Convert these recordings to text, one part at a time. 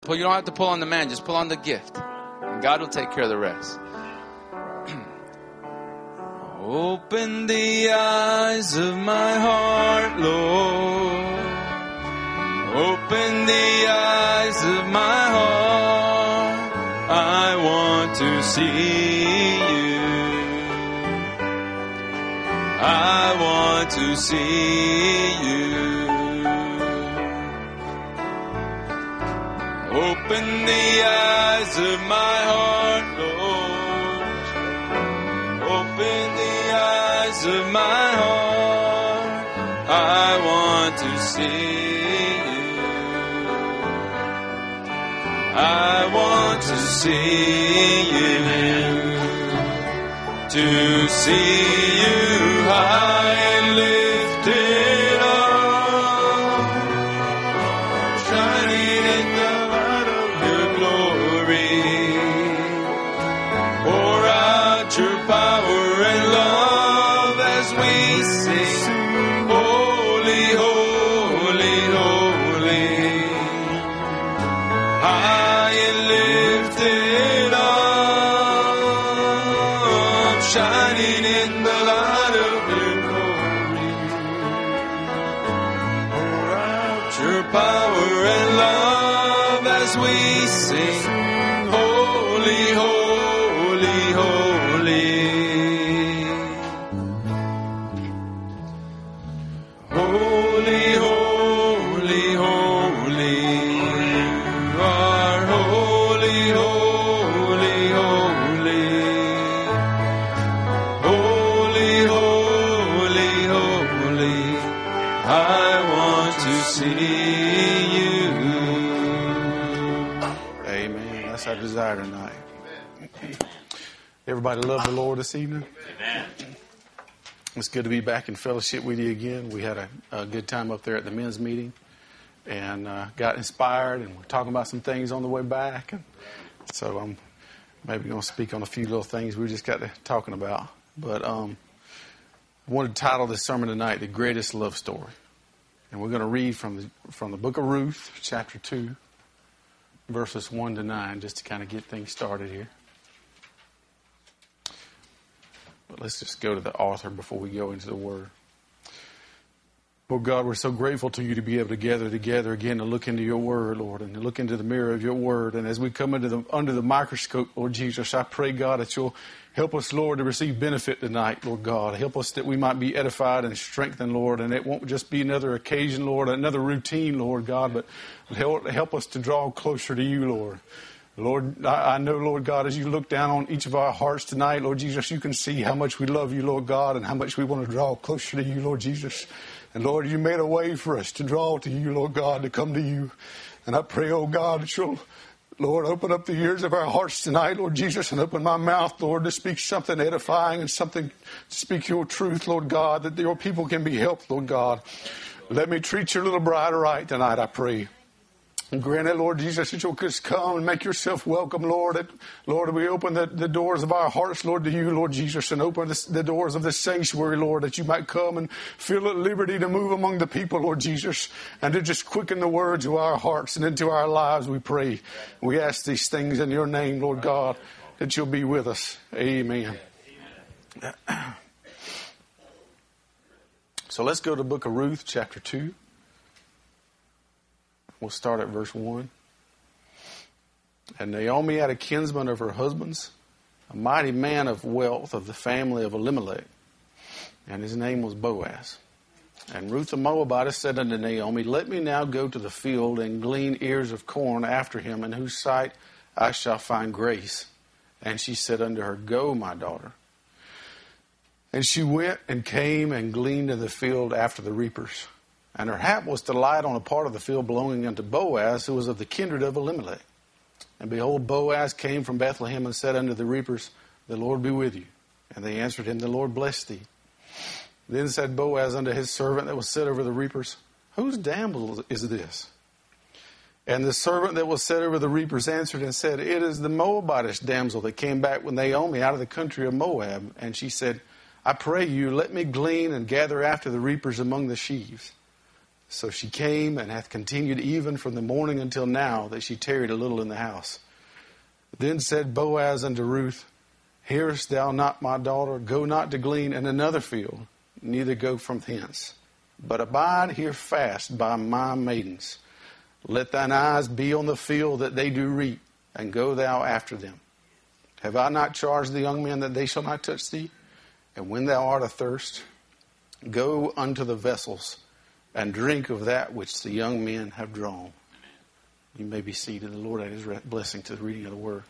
Well, you don't have to pull on the man, just pull on the gift. And God will take care of the rest. Open the eyes of my heart, Lord. Open the eyes of my heart. I want to see you. I want to see you. Open the eyes of my heart, Lord. Open the eyes of my heart. I want to see you. I want to see you. To see you high and lifted up, shining in the light of your glory. Pour out your power and love as we sing, holy, holy, holy. High and lifted up, shining in the light of your glory. Pour out your power and love as we sing, holy, holy, holy. Holy, holy, holy. You are holy, holy, holy. Holy, holy, holy. I want to see you. Amen. That's our desire tonight. Everybody love the Lord this evening? Amen. It's good to be back in fellowship with you again. We had a good time up there at the men's meeting and got inspired, and we're talking about some things on the way back. And so I'm maybe going to speak on a few little things we just got to talking about. But I wanted to title this sermon tonight, The Greatest Love Story. And we're going to read from the book of Ruth, chapter 2, verses 1 to 9, just to kind of get things started here. But let's just go to the author before we go into the Word. Lord God, we're so grateful to you to be able to gather together again to look into your Word, Lord, and to look into the mirror of your Word. And as we come under the microscope, Lord Jesus, I pray, God, that you'll help us, Lord, to receive benefit tonight, Lord God. Help us that we might be edified and strengthened, Lord, and it won't just be another occasion, Lord, another routine, Lord God, but help us to draw closer to you, Lord. Lord, I know, Lord God, as you look down on each of our hearts tonight, Lord Jesus, you can see how much we love you, Lord God, and how much we want to draw closer to you, Lord Jesus. And Lord, you made a way for us to draw to you, Lord God, to come to you. And I pray, oh God, that you'll, Lord, open up the ears of our hearts tonight, Lord Jesus, and open my mouth, Lord, to speak something edifying and something to speak your truth, Lord God, that your people can be helped, Lord God. Let me treat your little bride right tonight, I pray. And grant it, Lord Jesus, that you'll just come and make yourself welcome, Lord. Lord, we open the doors of our hearts, Lord, to you, Lord Jesus, and open the doors of the sanctuary, Lord, that you might come and feel at liberty to move among the people, Lord Jesus, and to just quicken the words of our hearts and into our lives, we pray. We ask these things in your name, Lord God, that you'll be with us. Amen. So let's go to the book of Ruth, chapter 2. We'll start at verse 1. And Naomi had a kinsman of her husband's, a mighty man of wealth of the family of Elimelech, and his name was Boaz. And Ruth the Moabitess said unto Naomi, Let me now go to the field and glean ears of corn after him, in whose sight I shall find grace. And she said unto her, Go, my daughter. And she went and came and gleaned in the field after the reapers. And her hap was to light on a part of the field belonging unto Boaz, who was of the kindred of Elimelech. And behold, Boaz came from Bethlehem and said unto the reapers, The Lord be with you. And they answered him, The Lord bless thee. Then said Boaz unto his servant that was set over the reapers, Whose damsel is this? And the servant that was set over the reapers answered and said, It is the Moabitish damsel that came back with Naomi out of the country of Moab. And she said, I pray you, let me glean and gather after the reapers among the sheaves. So she came and hath continued even from the morning until now, that she tarried a little in the house. Then said Boaz unto Ruth, Hearest thou not, my daughter? Go not to glean in another field, neither go from hence, but abide here fast by my maidens. Let thine eyes be on the field that they do reap, and go thou after them. Have I not charged the young men that they shall not touch thee? And when thou art athirst, go unto the vessels, and drink of that which the young men have drawn. You may be seated. The Lord add his blessing to the reading of the word.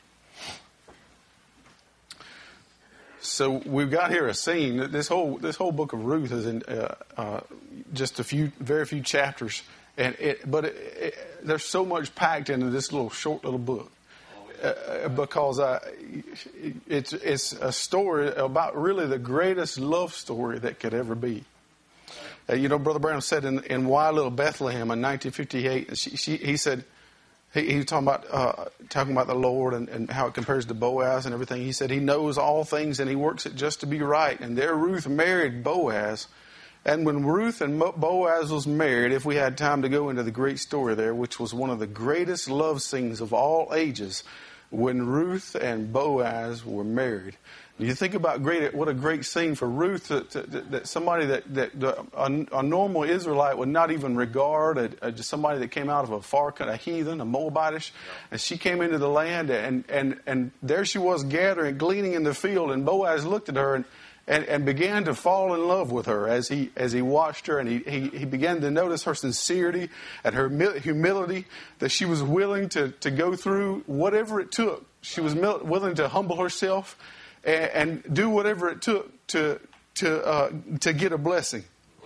So we've got here a scene. This whole book of Ruth is in just very few chapters, but there's so much packed into this short little book. Because it's a story about really the greatest love story that could ever be. Brother Branham said in Why Little Bethlehem in 1958, he said, he was talking about the Lord and how it compares to Boaz and everything. He said he knows all things and he works it just to be right. And there Ruth married Boaz. And when Ruth and Boaz was married, if we had time to go into the great story there, which was one of the greatest love scenes of all ages, when Ruth and Boaz were married. You think about what a great scene for Ruth, that somebody that a normal Israelite would not even regard, just somebody that came out of a far country, a heathen, a Moabitish, and she came into the land, and there she was gathering, gleaning in the field, and Boaz looked at her and began to fall in love with her as he watched her, and he began to notice her sincerity and her humility, that she was willing to go through whatever it took. She was willing to humble herself and do whatever it took to get a blessing.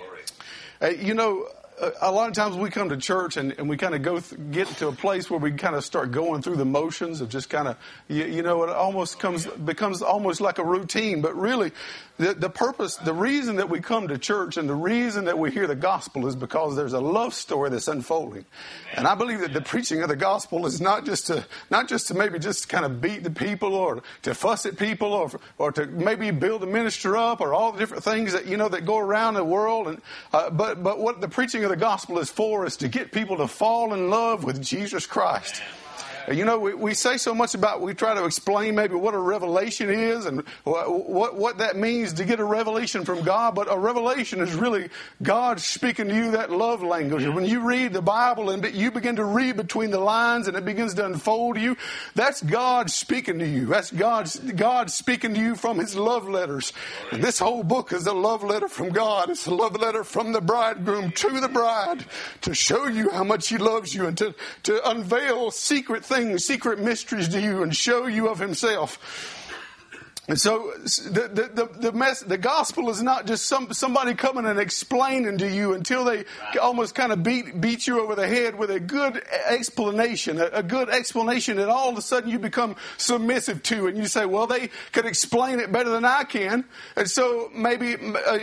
A lot of times we come to church and we kind of get to a place where we kind of start going through the motions of just kind of, it almost becomes almost like a routine. But really, the purpose, the reason that we come to church and the reason that we hear the gospel is because there's a love story that's unfolding. And I believe that the preaching of the gospel is not just to maybe just kind of beat the people or to fuss at people or to maybe build a minister up or all the different things that that go around the world. And but what the preaching of the gospel is for is to get people to fall in love with Jesus Christ. We say so much about, we try to explain maybe what a revelation is and what that means to get a revelation from God. But a revelation is really God speaking to you that love language. When you read the Bible and you begin to read between the lines and it begins to unfold to you, that's God speaking to you. That's God speaking to you from His love letters. And this whole book is a love letter from God. It's a love letter from the bridegroom to the bride to show you how much He loves you and to unveil secret things, secret mysteries to you and show you of Himself. And so the gospel is not just somebody coming and explaining to you until they almost kind of beat you over the head with a good explanation, that all of a sudden you become submissive to, and you say, well, they could explain it better than I can. And so maybe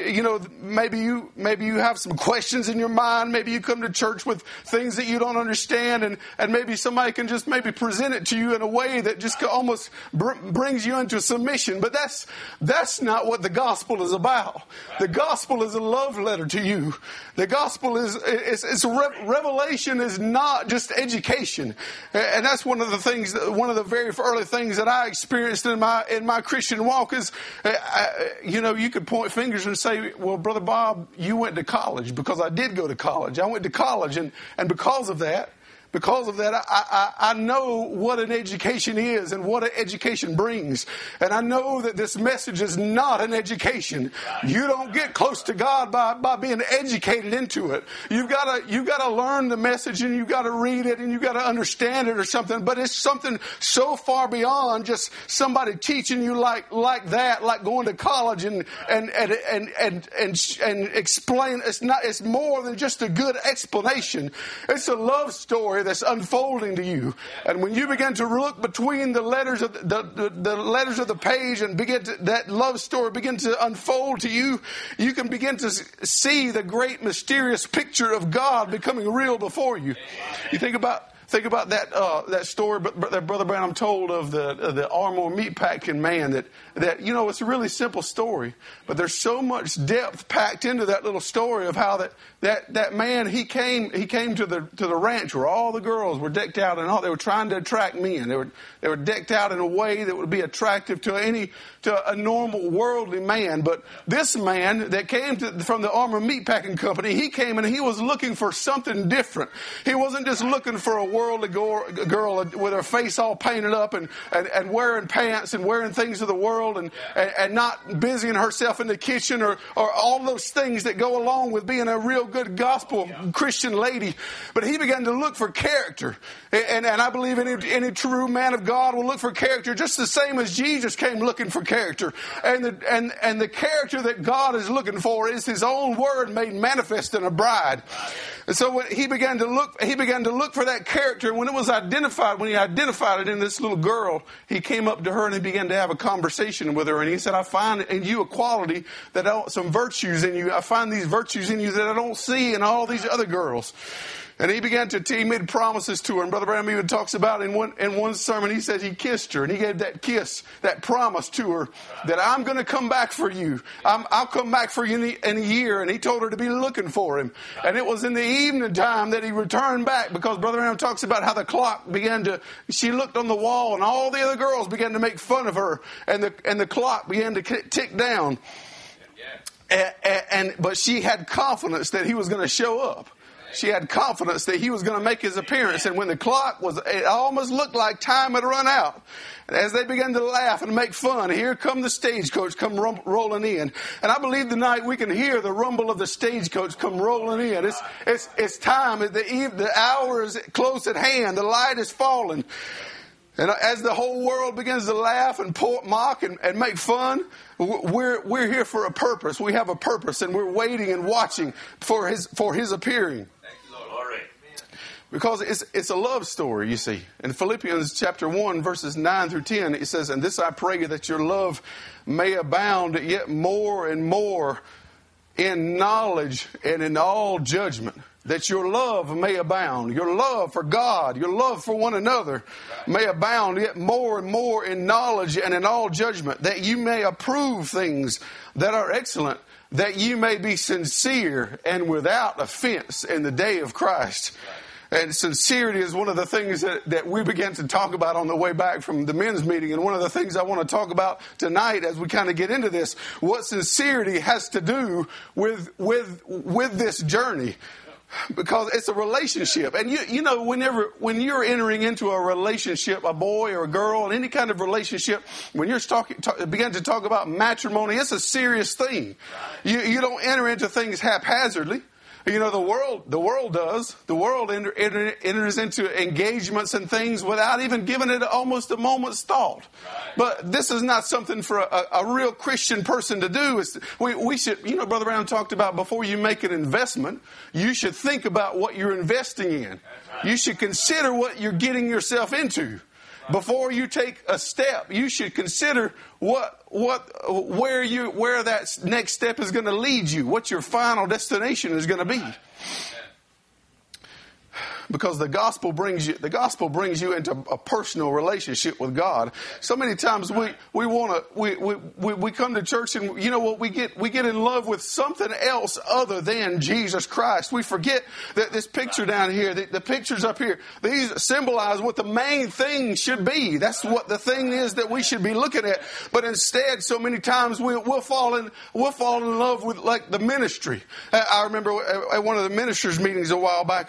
you have some questions in your mind. Maybe you come to church with things that you don't understand, and maybe somebody can just maybe present it to you in a way that just almost brings you into submission. But that's not what the gospel is about. The gospel is a love letter to you. The gospel revelation is not just education. And that's one of the very early things that I experienced in my Christian walk is, you could point fingers and say, well, Brother Bob, you went to college, because I did go to college. I went to college, and because of that, I know what an education is and what an education brings. And I know that this message is not an education. You don't get close to God by being educated into it. You've got to learn the message, and you've got to read it, and you've got to understand it or something. But it's something so far beyond just somebody teaching you like that, like going to college and explain. It's more than just a good explanation. It's a love story that's unfolding to you. And when you begin to look between the letters of the letters of the page and that love story begin to unfold to you, you can begin to see the great mysterious picture of God becoming real before you. You think about think about that story that Brother Branham told of the Armour Meatpacking man. That it's a really simple story, but there's so much depth packed into that little story of how that man he came to the ranch where all the girls were decked out and all they were trying to attract men. They were decked out in a way that would be attractive to a normal worldly man. But this man that came from the Armour Meatpacking Company, he came and he was looking for something different. He wasn't just looking for a worldly girl with her face all painted up and wearing pants and wearing things of the world and not busying herself in the kitchen or all those things that go along with being a real good gospel Christian lady. But he began to look for character. And I believe any true man of God will look for character just the same as Jesus came looking for character. And the character that God is looking for is His own Word made manifest in a bride. And so when he began to look for that character. And when he identified it in this little girl, he came up to her and he began to have a conversation with her. And he said, I find in you a quality some virtues in you. I find these virtues in you that I don't see in all these other girls. And he made promises to her. And Brother Branham even talks about in one sermon, he said he kissed her. And he gave that kiss, that promise to her that I'm going to come back for you. I'll come back for you in a year. And he told her to be looking for him. And it was in the evening time that he returned back, because Brother Branham talks about how the clock she looked on the wall and all the other girls began to make fun of her. And the clock began to tick down. But she had confidence that he was going to show up. She had confidence that he was going to make his appearance. And when the clock it almost looked like time had run out. And as they began to laugh and make fun, here come the stagecoach come rolling in. And I believe tonight we can hear the rumble of the stagecoach come rolling in. It's time. The hour is close at hand. The light is falling. And as the whole world begins to laugh and mock and make fun, we're here for a purpose. We have a purpose, and we're waiting and watching for his appearing. Because it's a love story, you see. In Philippians chapter 1, verses 9 through 10, it says, and this I pray, that your love may abound yet more and more in knowledge and in all judgment. That your love may abound. Your love for God, your love for one another may abound yet more and more in knowledge and in all judgment. That you may approve things that are excellent. That you may be sincere and without offense in the day of Christ. And sincerity is one of the things that we began to talk about on the way back from the men's meeting. And one of the things I want to talk about tonight as we kind of get into this, what sincerity has to do with this journey. Because it's a relationship. And when you're entering into a relationship, a boy or a girl, and any kind of relationship, when you're begin to talk about matrimony, it's a serious thing. You don't enter into things haphazardly. The world does. The world enters into engagements and things without even giving it almost a moment's thought. But this is not something for a real Christian person to do. We should, Brother Brown talked about before you make an investment, you should think about what you're investing in. You should consider what you're getting yourself into. Before you take a step, you should consider where that next step is going to lead you, what your final destination is going to be. Because the gospel brings you into a personal relationship with God. So many times we come to church and we get in love with something else other than Jesus Christ. We forget that this picture down here, the pictures up here, these symbolize what the main thing should be. That's what the thing is that we should be looking at. But instead, so many times we'll fall in love with like the ministry. I remember at one of the ministers' meetings a while back,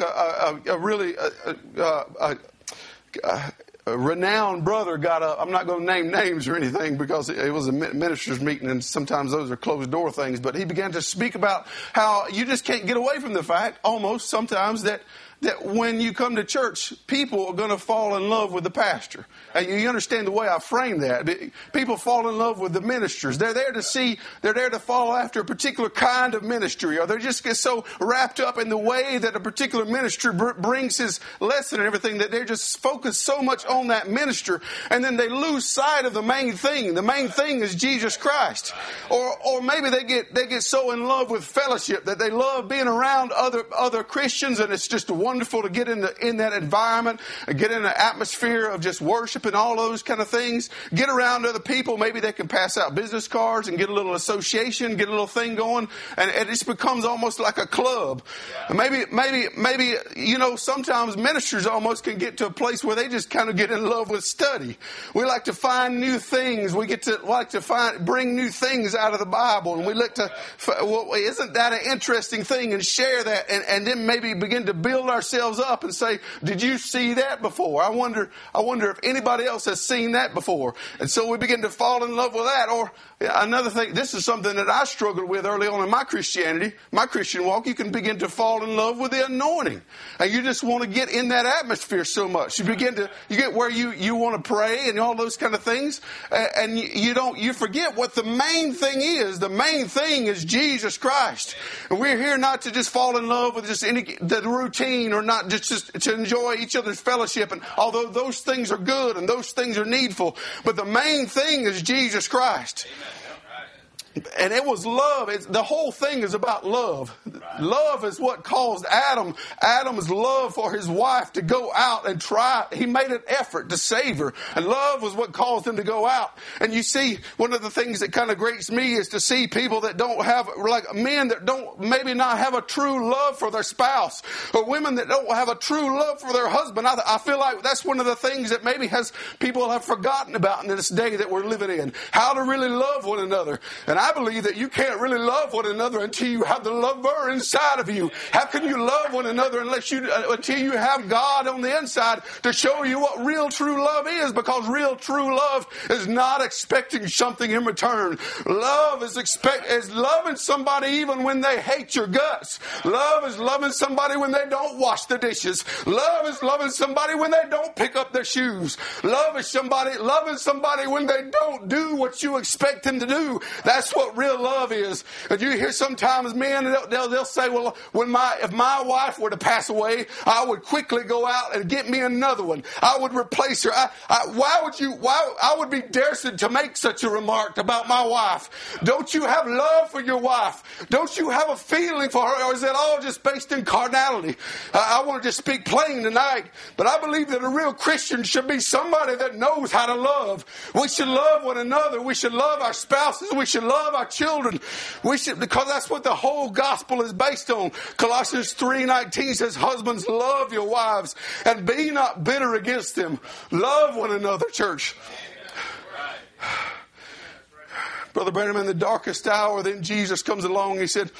a renowned brother got up. I'm not going to name names or anything because it was a minister's meeting and sometimes those are closed door things. But he began to speak about how you just can't get away from the fact almost sometimes that when you come to church, people are going to fall in love with the pastor. And you understand the way I frame that. People fall in love with the ministers. They're there to follow after a particular kind of ministry, or they just get so wrapped up in the way that a particular minister brings his lesson and everything that they're just focused so much on that minister, and then they lose sight of the main thing. The main thing is Jesus Christ. Or maybe they get so in love with fellowship that they love being around other Christians, and it's just a wonderful wonderful to get in that environment and get in an atmosphere of just worship and all those kind of things. Get around other people. Maybe they can pass out business cards and get a little association, get a little thing going, and it just becomes almost like a club. And maybe sometimes ministers almost can get to a place where they just kind of get in love with study. We like to find new things. We like to bring new things out of the Bible, and we look to, well, isn't that an interesting thing, and share that, and then maybe begin to build ourselves up and say, did you see that before? I wonder if anybody else has seen that before. And so we begin to fall in love with that. Or another thing, this is something that I struggled with early on in my Christianity, my Christian walk. You can begin to fall in love with the anointing, and you just want to get in that atmosphere so much. You get where you want to pray and all those kind of things, and you forget what the main thing is. The main thing is Jesus Christ. And we're here not to just fall in love with just the routine, or not just to enjoy each other's fellowship. And although those things are good and those things are needful, but the main thing is Jesus Christ. And it was love. The whole thing is about love. Love is what caused Adam's love for his wife to go out and try. He made an effort to save her. And love was what caused him to go out. And you see, one of the things that kind of grates me is to see people that don't have, like men that don't maybe not have a true love for their spouse, or women that don't have a true love for their husband. I feel like that's one of the things that maybe people have forgotten about in this day that we're living in. How to really love one another. And I believe that you can't really love one another until you have the lover inside of you. How can you love one another until you have God on the inside to show you what real true love is? Because real true love is not expecting something in return. Love is loving somebody even when they hate your guts. Love is loving somebody when they don't wash the dishes. Love is loving somebody when they don't pick up their shoes. Love is loving somebody when they don't do what you expect them to do. That's what real love is. And you hear sometimes men, they'll say, well, if my wife were to pass away, I would quickly go out and get me another one. I would replace her. I would be daring to make such a remark about my wife. Don't you have love for your wife? Don't you have a feeling for her? Or is it all just based in carnality? I want to just speak plain tonight, but I believe that a real Christian should be somebody that knows how to love. We should love one another. We should love our spouses. We should love our children. Because that's what the whole gospel is based on. Colossians 3:19 says, husbands, love your wives and be not bitter against them. Love one another, church. Brother Branham, in the darkest hour, then Jesus comes along. He said,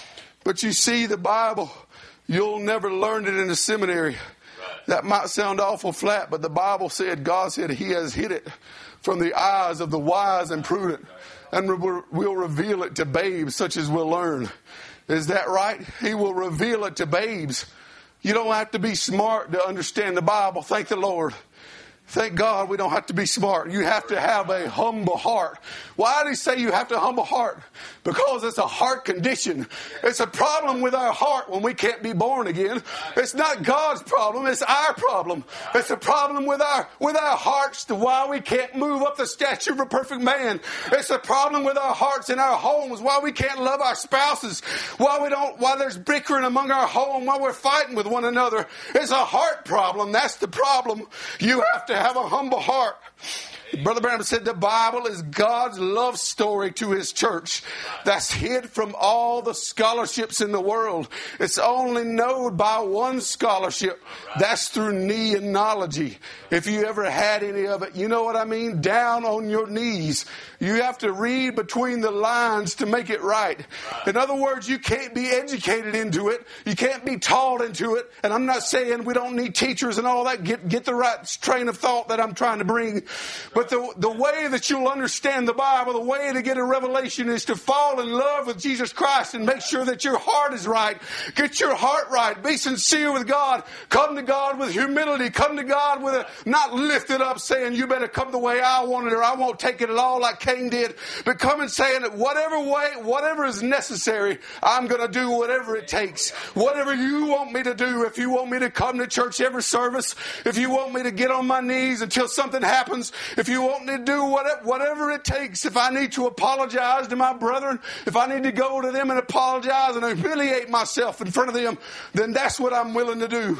but you see, the Bible, you'll never learn it in a seminary. That might sound awful flat, but the Bible said, God said he has hid it from the eyes of the wise and prudent, and will reveal it to babes such as will learn. Is that right? He will reveal it to babes. You don't have to be smart to understand the Bible. Thank the Lord. Thank God we don't have to be smart. You have to have a humble heart. Why did he say you have to humble heart? Because it's a heart condition. It's a problem with our heart when we can't be born again. It's not God's problem. It's our problem. It's a problem with our hearts to why we can't move up the stature of a perfect man. It's a problem with our hearts in our homes, why we can't love our spouses, why there's bickering among our home, why we're fighting with one another. It's a heart problem. That's the problem. You have to have a humble heart. Brother Branham said the Bible is God's love story to his church that's hid from all the scholarships in the world. It's only known by one scholarship. That's through neonology. If you ever had any of it, you know what I mean? Down on your knees. You have to read between the lines to make it right. In other words, you can't be educated into it. You can't be taught into it. And I'm not saying we don't need teachers and all that. Get the right train of thought that I'm trying to bring. But the way that you'll understand the Bible, the way to get a revelation is to fall in love with Jesus Christ and make sure that your heart is right. Get your heart right. Be sincere with God. Come to God with humility. Come to God with not lifted up saying, you better come the way I want it or I won't take it at all like Cain did. But come and saying that whatever is necessary, I'm going to do whatever it takes. Whatever you want me to do. If you want me to come to church every service, if you want me to get on my knees until something happens, if you want me to do whatever it takes, if I need to apologize to my brethren, if I need to go to them and apologize and humiliate myself in front of them, then that's what I'm willing to do.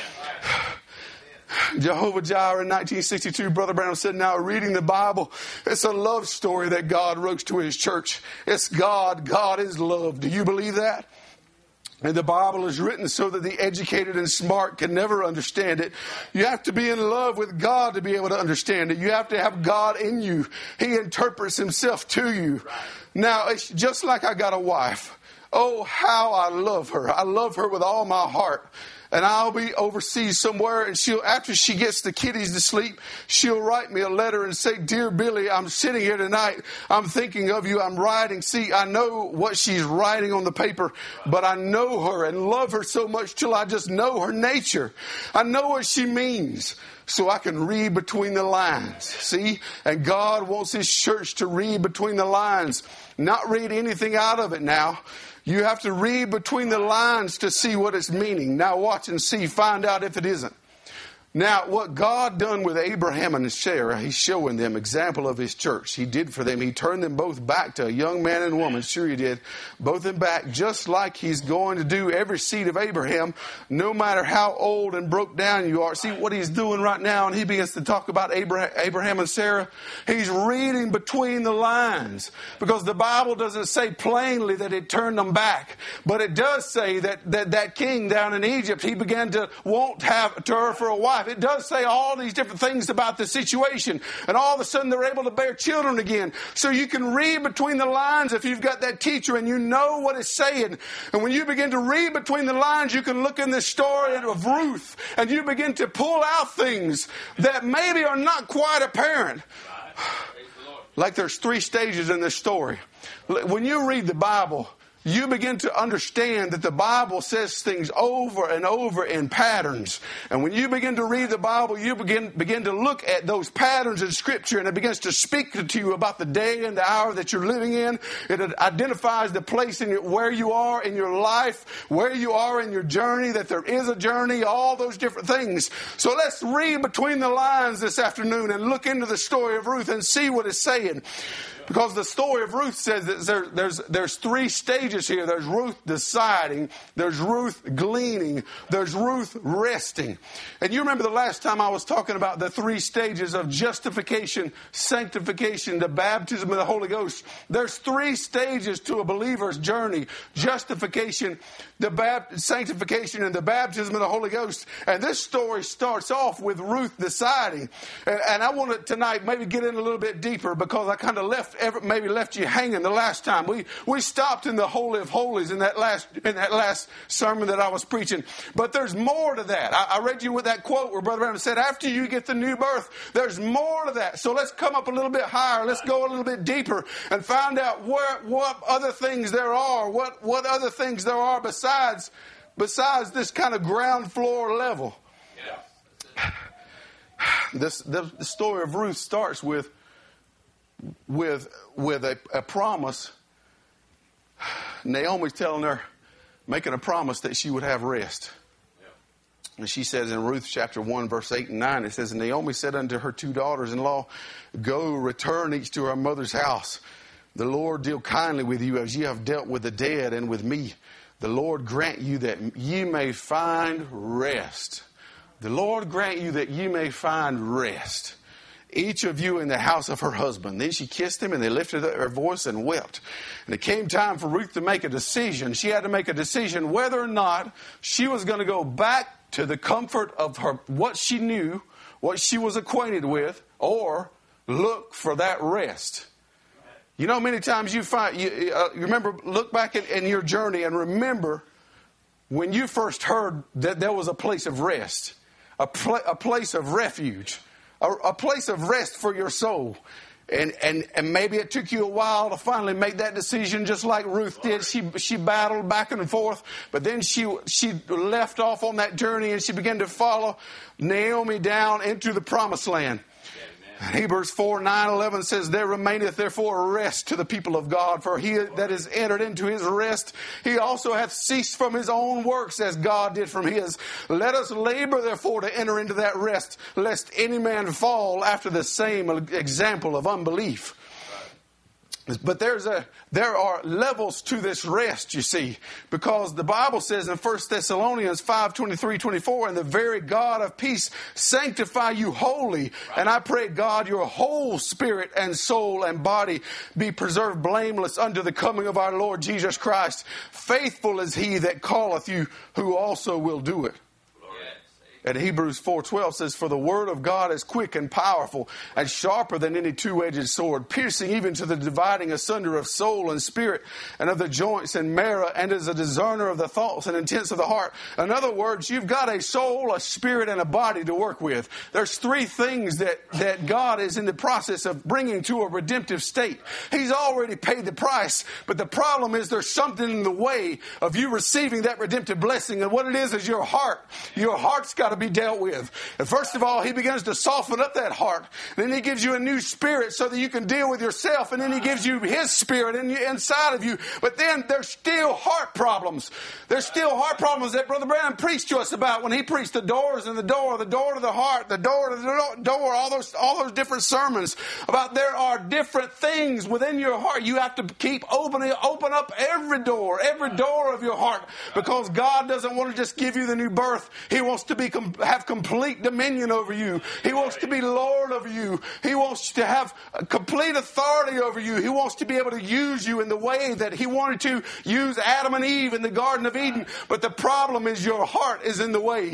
Jehovah Jireh in 1962, Brother Branham said, now reading the Bible, it's a love story that God wrote to his church. It's God. God is love. Do you believe that? And the Bible is written so that the educated and smart can never understand it. You have to be in love with God to be able to understand it. You have to have God in you. He interprets himself to you. Now, it's just like I got a wife. Oh, how I love her. I love her with all my heart. And I'll be overseas somewhere, and after she gets the kiddies to sleep, she'll write me a letter and say, dear Billy, I'm sitting here tonight. I'm thinking of you. I'm writing. See, I know what she's writing on the paper, but I know her and love her so much till I just know her nature. I know what she means, so I can read between the lines. See? And God wants his church to read between the lines, not read anything out of it now. You have to read between the lines to see what it's meaning. Now watch and see. Find out if it isn't. Now, what God done with Abraham and Sarah, he's showing them example of his church. He did for them. He turned them both back to a young man and woman. Sure he did. Both them back, just like he's going to do every seed of Abraham, no matter how old and broke down you are. See what he's doing right now, and he begins to talk about Abraham and Sarah. He's reading between the lines, because the Bible doesn't say plainly that it turned them back, but it does say that king down in Egypt, he began to want her for a wife. It does say all these different things about the situation. And all of a sudden they're able to bear children again. So you can read between the lines if you've got that teacher and you know what it's saying. And when you begin to read between the lines, you can look in the story of Ruth and you begin to pull out things that maybe are not quite apparent. Like there's 3 stages in this story. When you read the Bible, you begin to understand that the Bible says things over and over in patterns. And when you begin to read the Bible, you begin to look at those patterns in Scripture, and it begins to speak to you about the day and the hour that you're living in. It identifies the place where you are in your life, where you are in your journey, that there is a journey, all those different things. So let's read between the lines this afternoon and look into the story of Ruth and see what it's saying. Because the story of Ruth says that there's 3 stages here. There's Ruth deciding, there's Ruth gleaning, there's Ruth resting. And you remember the last time I was talking about the 3 stages of justification, sanctification, the baptism of the Holy Ghost. There's 3 stages to a believer's journey: justification, sanctification, and the baptism of the Holy Ghost. And this story starts off with Ruth deciding. And I want to tonight maybe get in a little bit deeper, because I kind of left you hanging the last time. We stopped in the Holy of Holies in that last sermon that I was preaching. But there's more to that. I read you with that quote where Brother Branham said, after you get the new birth, there's more to that. So let's come up a little bit higher. Let's go a little bit deeper and find out what other things there are. What other things there are besides this kind of ground floor level. Yeah. The story of Ruth starts with a promise. Naomi's telling her, making a promise that she would have rest. And she says in Ruth chapter 1, verse 8 and 9, it says, Naomi said unto her 2 daughters-in-law, go, return each to her mother's house. The Lord deal kindly with you as ye have dealt with the dead and with me. The Lord grant you that ye may find rest. The Lord grant you that ye may find rest, each of you in the house of her husband. Then she kissed him, and they lifted up her voice and wept. And it came time for Ruth to make a decision. She had to make a decision whether or not she was going to go back to the comfort of her, what she knew, what she was acquainted with, or look for that rest. You know, many times you find, you remember, look back in your journey and remember when you first heard that there was a place of rest, a place of refuge, a place of rest for your soul. And maybe it took you a while to finally make that decision, just like Ruth did. She battled back and forth, but then she left off on that journey and she began to follow Naomi down into the promised land. Hebrews 4:9-11 says, there remaineth therefore a rest to the people of God, for he that is entered into his rest, he also hath ceased from his own works as God did from his. Let us labor therefore to enter into that rest, lest any man fall after the same example of unbelief. But there are levels to this rest, you see, because the Bible says in 1 Thessalonians 5:23-24, and the very God of peace sanctify you wholly. And I pray, God, your whole spirit and soul and body be preserved blameless unto the coming of our Lord Jesus Christ. Faithful is he that calleth you, who also will do it. And Hebrews 4:12 says, for the word of God is quick and powerful and sharper than any two-edged sword, piercing even to the dividing asunder of soul and spirit and of the joints and marrow, and is a discerner of the thoughts and intents of the heart. In other words, you've got a soul, a spirit, and a body to work with. There's three things that God is in the process of bringing to a redemptive state. He's already paid the price, but the problem is there's something in the way of you receiving that redemptive blessing. And what it is your heart. Your heart's got to be dealt with. And first of all, he begins to soften up that heart. Then he gives you a new spirit so that you can deal with yourself. And then he gives you his spirit inside of you. But then there's still heart problems. There's still heart problems that Brother Branham preached to us about when he preached the doors and the door to the heart, the door to the door, all those different sermons about there are different things within your heart. You have to keep open up every door of your heart, because God doesn't want to just give you the new birth. He wants to have complete dominion over you. He wants to be Lord over you. He wants to have complete authority over you. He wants to be able to use you in the way that he wanted to use Adam and Eve in the Garden of Eden. But the problem is your heart is in the way.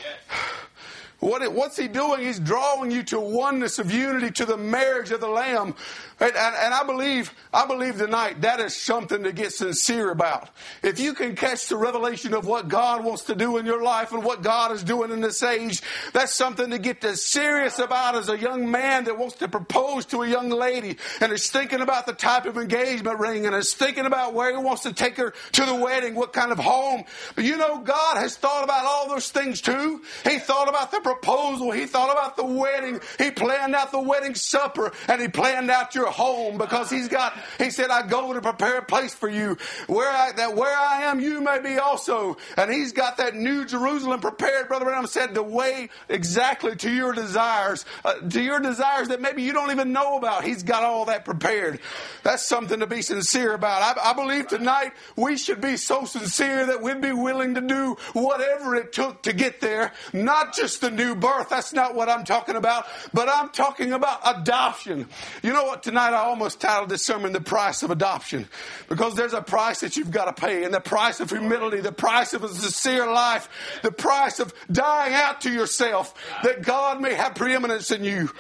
What's he doing? He's drawing you to oneness of unity, to the marriage of the Lamb. And I believe tonight that is something to get sincere about. If you can catch the revelation of what God wants to do in your life and what God is doing in this age, that's something to get serious about as a young man that wants to propose to a young lady and is thinking about the type of engagement ring and is thinking about where he wants to take her to the wedding, what kind of home. But you know, God has thought about all those things too. He thought about the proposal. He thought about the wedding. He planned out the wedding supper, and he planned out your home, because he said, I go to prepare a place for you where I am, you may be also. And he's got that new Jerusalem prepared, Brother Branham said, the way exactly to your desires that maybe you don't even know about. He's got all that prepared. That's something to be sincere about. I believe tonight we should be so sincere that we'd be willing to do whatever it took to get there. Not just the new birth. That's not what I'm talking about. But I'm talking about adoption. You know what? Tonight I almost titled this sermon, The Price of Adoption. Because there's a price that you've got to pay. And the price of humility, the price of a sincere life, the price of dying out to yourself, that God may have preeminence in you.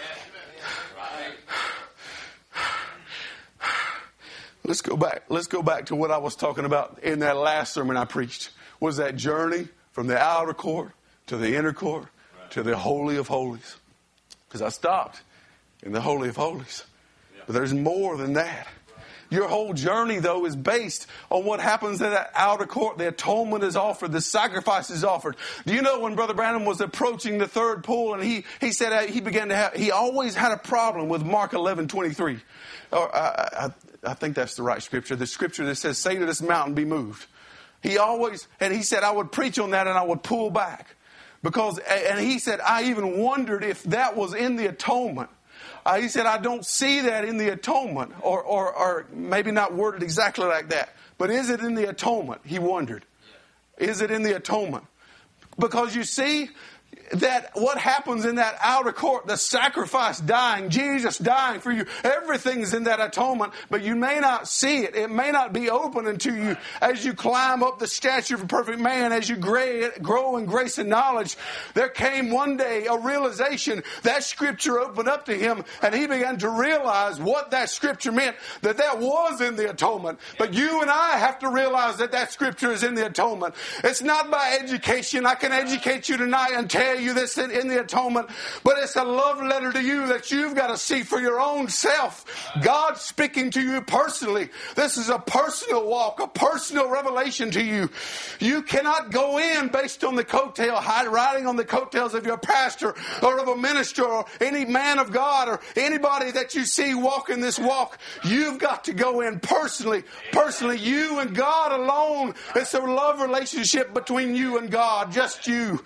Let's go back to what I was talking about in that last sermon I preached. Was that journey from the outer court to the inner court to the Holy of Holies. Because I stopped in the Holy of Holies. But there's more than that. Your whole journey, though, is based on what happens in that outer court. The atonement is offered. The sacrifice is offered. Do you know when Brother Branham was approaching the third pool, and he said he always had a problem with Mark 11:23. I think that's the right scripture. The scripture that says, say to this mountain, be moved. He said, I would preach on that and I would pull back. And he said, I even wondered if that was in the atonement. He said, I don't see that in the atonement, or maybe not worded exactly like that. But is it in the atonement? He wondered. Is it in the atonement? Because you see that what happens in that outer court, the sacrifice dying, Jesus dying for you, everything's in that atonement, but you may not see it. It may not be open unto you as you climb up the stature of a perfect man, as you grow in grace and knowledge. There came one day a realization that scripture opened up to him, and he began to realize what that scripture meant, that was in the atonement. But you and I have to realize that scripture is in the atonement. It's not by education. I can educate you tonight and tell tell you this in the atonement, but it's a love letter to you that you've got to see for your own self. God's speaking to you personally. This is a personal walk, a personal revelation to you. You cannot go in based on the coattail, riding on the coattails of your pastor or of a minister or any man of God or anybody that you see walking this walk. You've got to go in personally, you and God alone. It's a love relationship between you and God, just you.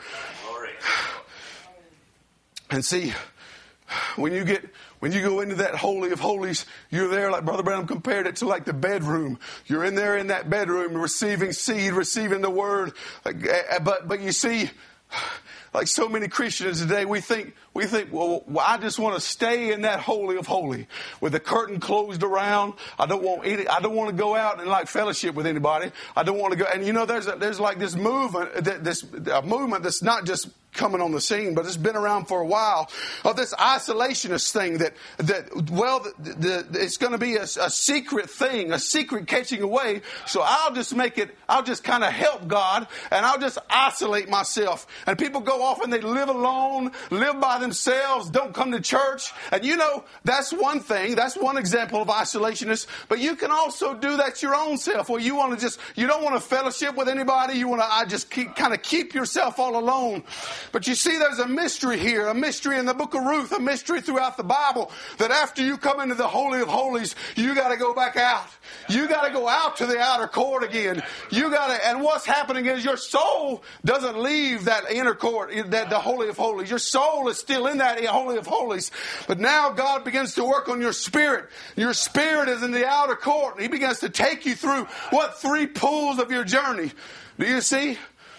And see, when you go into that Holy of Holies, you're there, like Brother Branham compared it to like the bedroom. You're in there in that bedroom receiving seed, receiving the word. But you see, like so many Christians today, we think, well, I just want to stay in that Holy of Holies with the curtain closed around. I don't want to go out and like fellowship with anybody. I don't want to go. And you know, there's like this movement, a movement that's not just coming on the scene, but it's been around for a while, of this isolationist thing that it's going to be a secret thing, a secret catching away. So I'll just kind of help God, and I'll just isolate myself. And people go off and they live alone, live by themselves, don't come to church. And you know, that's one thing, that's one example of isolationist. But you can also do that your own self, where you don't want to fellowship with anybody. You want to just keep yourself all alone. But you see, there's a mystery here, a mystery in the book of Ruth, a mystery throughout the Bible, that after you come into the Holy of Holies, you got to go back out. You got to go out to the outer court again. And what's happening is your soul doesn't leave that inner court, the Holy of Holies. Your soul is still in that Holy of Holies. But now God begins to work on your spirit. Your spirit is in the outer court. He begins to take you through 3 pulls of your journey. Do you see?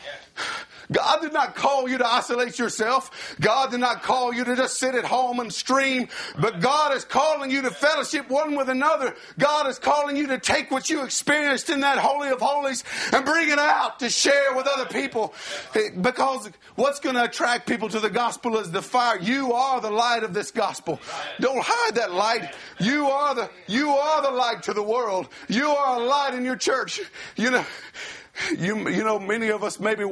God did not call you to isolate yourself. God did not call you to just sit at home and stream. But God is calling you to fellowship one with another. God is calling you to take what you experienced in that Holy of Holies and bring it out to share with other people. Because what's going to attract people to the gospel is the fire. You are the light of this gospel. Don't hide that light. You are the light to the world. You are a light in your church. You know, many of us maybe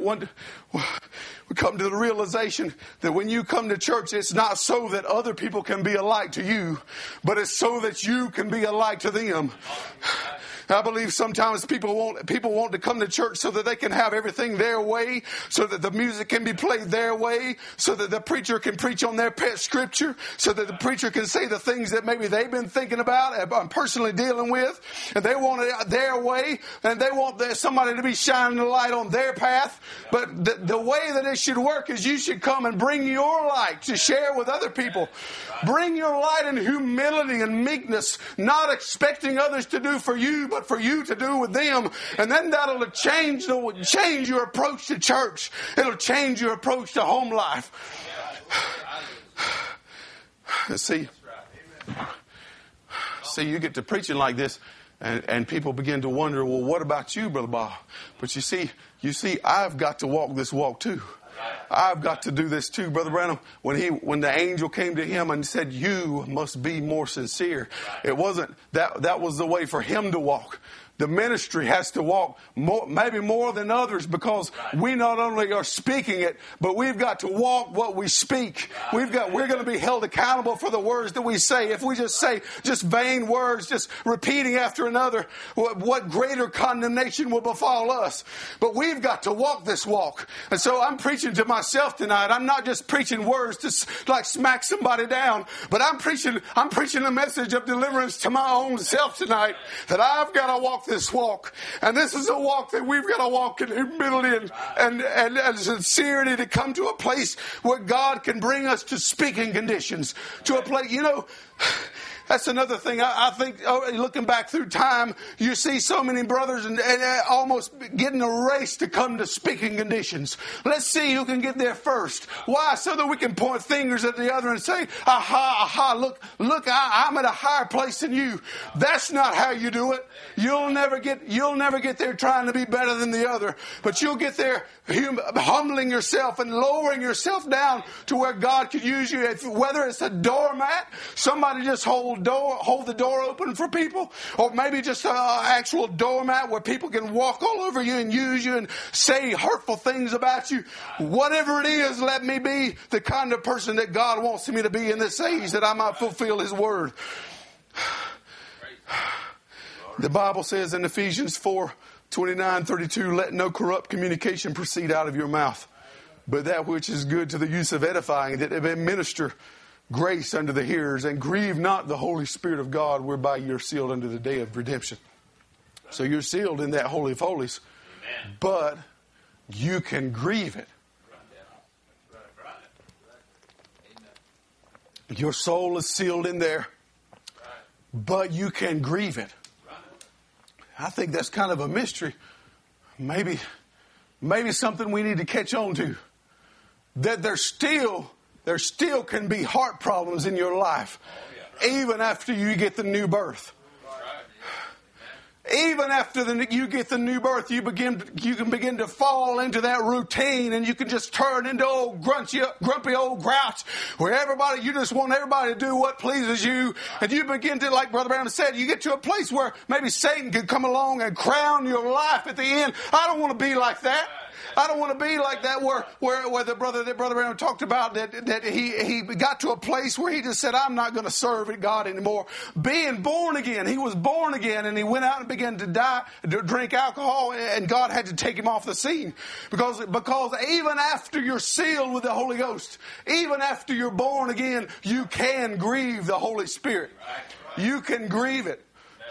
we come to the realization that when you come to church, it's not so that other people can be a light to you, but it's so that you can be a light to them. I believe sometimes people want to come to church so that they can have everything their way, so that the music can be played their way, so that the preacher can preach on their pet scripture, so that the preacher can say the things that maybe they've been thinking about and personally dealing with, and they want it their way, and they want somebody to be shining the light on their path. But the way that it should work is you should come and bring your light to share with other people. Bring your light in humility and meekness, not expecting others to do for you, but for you to do with them. And then that'll change your approach to church. It'll change your approach to home life. See, you get to preaching like this, and people begin to wonder, well, what about you, Brother Bob? But you see, I've got to walk this walk too. I've got to do this too, Brother Branham. When the angel came to him and said, "You must be more sincere," it wasn't that was the way for him to walk. The ministry has to walk maybe more than others, because we not only are speaking it, but we've got to walk what we speak. We're going to be held accountable for the words that we say. If we just say vain words, just repeating after another, what greater condemnation will befall us? But we've got to walk this walk. And so I'm preaching to myself tonight. I'm not just preaching words to like smack somebody down, but I'm preaching a message of deliverance to my own self tonight, that I've got to walk this walk. And this is a walk that we've got to walk in humility and sincerity, to come to a place where God can bring us to speaking conditions, to a place, that's another thing. I think, looking back through time, you see so many brothers and almost getting a race to come to speaking conditions. Let's see who can get there first. Why? So that we can point fingers at the other and say, aha, look, I'm at a higher place than you. That's not how you do it. You'll never get there trying to be better than the other, but you'll get there humbling yourself and lowering yourself down to where God could use you. Whether it's a doormat, somebody just hold hold the door open for people, or maybe just an actual doormat where people can walk all over you and use you and say hurtful things about you. Whatever it is, let me be the kind of person that God wants me to be in this age, that I might fulfill His word. The Bible says in Ephesians 4:29-32, let no corrupt communication proceed out of your mouth, but that which is good to the use of edifying, that it may minister grace unto the hearers, and grieve not the Holy Spirit of God, whereby you're sealed unto the day of redemption. So you're sealed in that Holy of Holies, but you can grieve it. Your soul is sealed in there, but you can grieve it. I think that's kind of a mystery. Maybe something we need to catch on to. That there still can be heart problems in your life, even after you get the new birth. Even after you get the new birth, you can begin to fall into that routine, and you can just turn into old grumpy old grouch, where you just want everybody to do what pleases you, and you begin to, like Brother Branham said, you get to a place where maybe Satan could come along and crown your life at the end. I don't want to be like that. I don't want to be like that where the brother that Brother Branham talked about, that he got to a place where he just said, I'm not going to serve God anymore. Being born again, he was born again, and he went out and began to drink alcohol, and God had to take him off the scene. Because even after you're sealed with the Holy Ghost, even after you're born again, you can grieve the Holy Spirit. You can grieve it.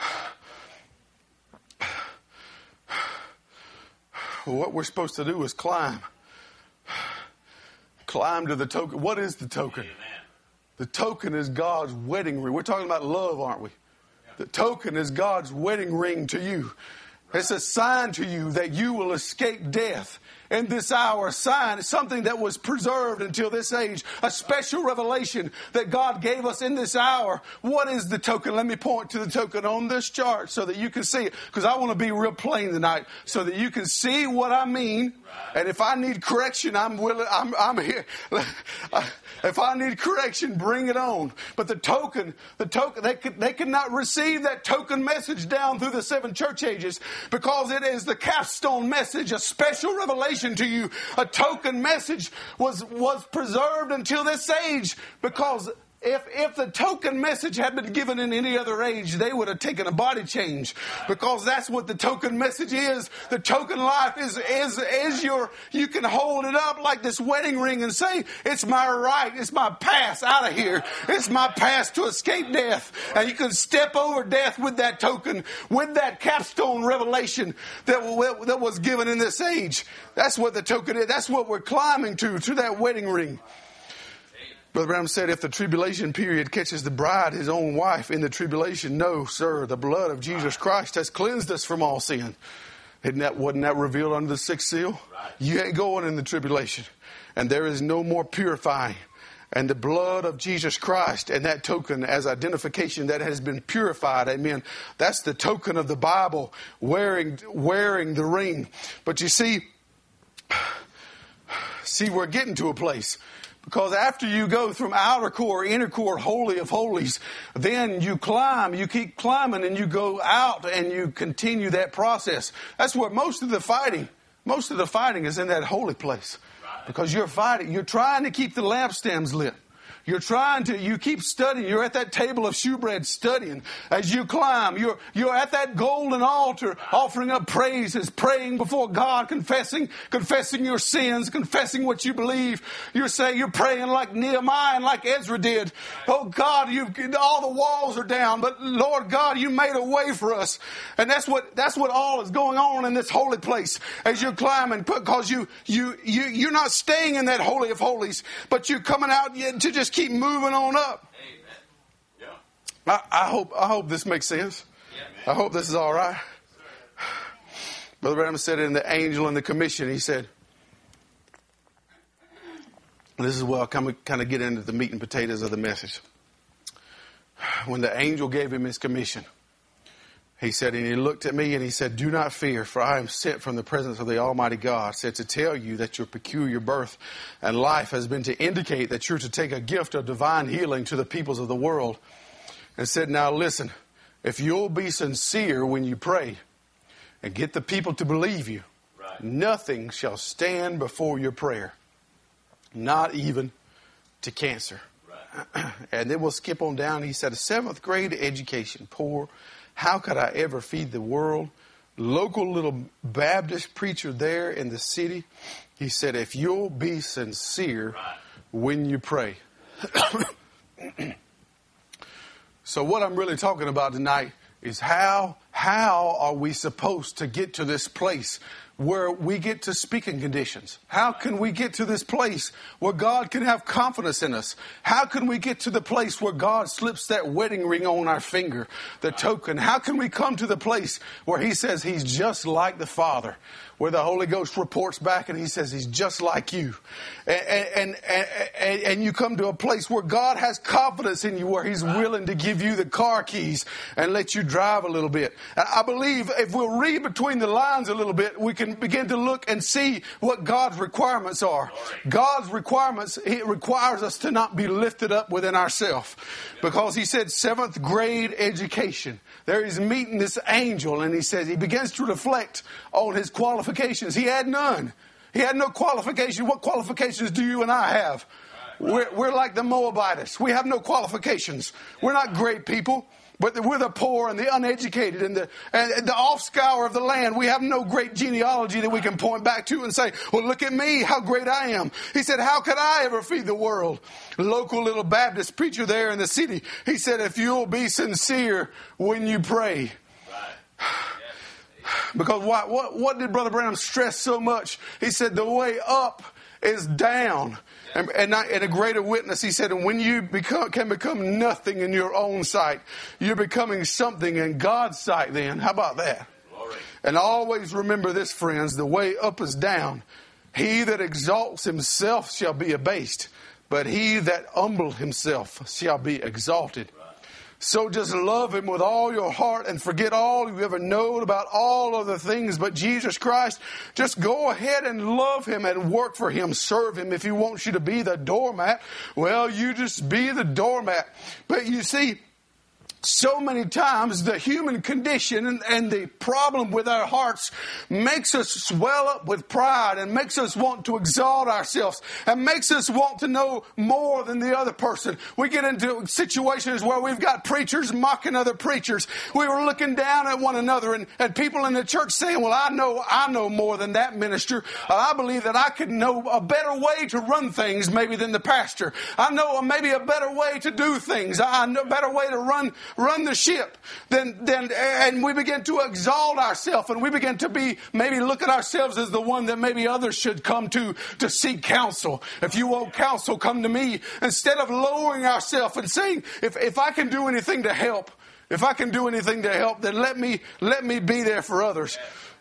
What we're supposed to do is climb. Climb to the token. What is the token? The token is God's wedding ring. We're talking about love, aren't we? The token is God's wedding ring to you. It's a sign to you that you will escape death in this hour. A sign, something that was preserved until this age. A special revelation that God gave us in this hour. What is the token? Let me point to the token on this chart so that you can see it. Because I want to be real plain tonight so that you can see what I mean. And if I need correction, I'm willing. I'm here. If I need correction, bring it on. But the token, they could not receive that token message down through the 7 church ages, because it is the capstone message, a special revelation to you. A token message was preserved until this age, because if the token message had been given in any other age, they would have taken a body change, because that's what the token message is. The token life is you can hold it up like this wedding ring and say, it's my right, it's my pass out of here. It's my pass to escape death. And you can step over death with that token, with that capstone revelation that was given in this age. That's what the token is. That's what we're climbing to that wedding ring. Brother Branham said, if the tribulation period catches the bride, his own wife, in the tribulation, no, sir, the blood of Jesus Christ has cleansed us from all sin. Wasn't that revealed under the 6th seal? You ain't going in the tribulation. And there is no more purifying. And the blood of Jesus Christ, and that token as identification that has been purified, amen. That's the token of the Bible, wearing the ring. But you see, we're getting to a place. Because after you go from outer court, inner court, holy of holies, then you keep climbing, and you go out and you continue that process. That's where most of the fighting is in that holy place. Because you're trying to keep the lampstands lit. You keep studying. You're at that table of shewbread studying. As you climb, you're at that golden altar offering up praises, praying before God, confessing your sins, confessing what you believe. You're praying like Nehemiah and like Ezra did. Oh God, all the walls are down, but Lord God, you made a way for us. And that's what all is going on in this holy place as you're climbing, because you're not staying in that holy of holies, but you're coming out to just keep moving on up. Amen. Yeah. I hope this makes sense. Yeah, I hope this is all right. Brother Branham said in The Angel and the Commission, he said, this is where I'll kind of get into the meat and potatoes of the message. When the angel gave him his commission, he said, and he looked at me and he said, do not fear, for I am sent from the presence of the Almighty God, said to tell you that your peculiar birth and life has been to indicate that you're to take a gift of divine healing to the peoples of the world. and said, now listen, if you'll be sincere when you pray and get the people to believe you, nothing shall stand before your prayer, not even to cancer. And then we'll skip on down. He said, a 7th grade education, poor. How could I ever feed the world? Local little Baptist preacher there in the city. He said, if you'll be sincere when you pray. So what I'm really talking about tonight is how are we supposed to get to this place where we get to speaking conditions? How can we get to this place where God can have confidence in us? How can we get to the place where God slips that wedding ring on our finger, the token? How can we come to the place where He says He's just like the Father, where the Holy Ghost reports back and He says He's just like you? And you come to a place where God has confidence in you, where He's willing to give you the car keys and let you drive a little bit. And I believe if we'll read between the lines a little bit, we can begin to look and see what God's requirements are. God's requirements, He requires us to not be lifted up within ourselves. Because He said 7th grade education. There He's meeting this angel, and He says He begins to reflect on his qualifications. He had none. He had no qualification. What qualifications do you and I have? We're like the Moabites. We have no qualifications. We're not great people. But we're the poor and the uneducated and the offscour of the land. We have no great genealogy that we can point back to and say, well, look at me, how great I am. He said, how could I ever feed the world? Local little Baptist preacher there in the city. He said, if you'll be sincere when you pray. Because what did Brother Branham stress so much? He said, the way up is down. And a greater witness, he said, and when you can become nothing in your own sight, you're becoming something in God's sight then. How about that? Glory. And always remember this, friends, the way up is down. He that exalts himself shall be abased, but he that humbles himself shall be exalted. So just love Him with all your heart and forget all you ever known about all other things but Jesus Christ. Just go ahead and love Him and work for Him. Serve Him. If He wants you to be the doormat, well, you just be the doormat. But you see, so many times the human condition and the problem with our hearts makes us swell up with pride and makes us want to exalt ourselves and makes us want to know more than the other person. We get into situations where we've got preachers mocking other preachers. We were looking down at one another and people in the church saying, well, I know more than that minister. I believe that I could know a better way to run things maybe than the pastor. I know maybe a better way to do things. I know a better way to run the ship, and we begin to exalt ourselves, and we begin to maybe look at ourselves as the one that maybe others should come to seek counsel. If you want counsel, come to me. Instead of lowering ourselves and saying, if I can do anything to help, then let me be there for others.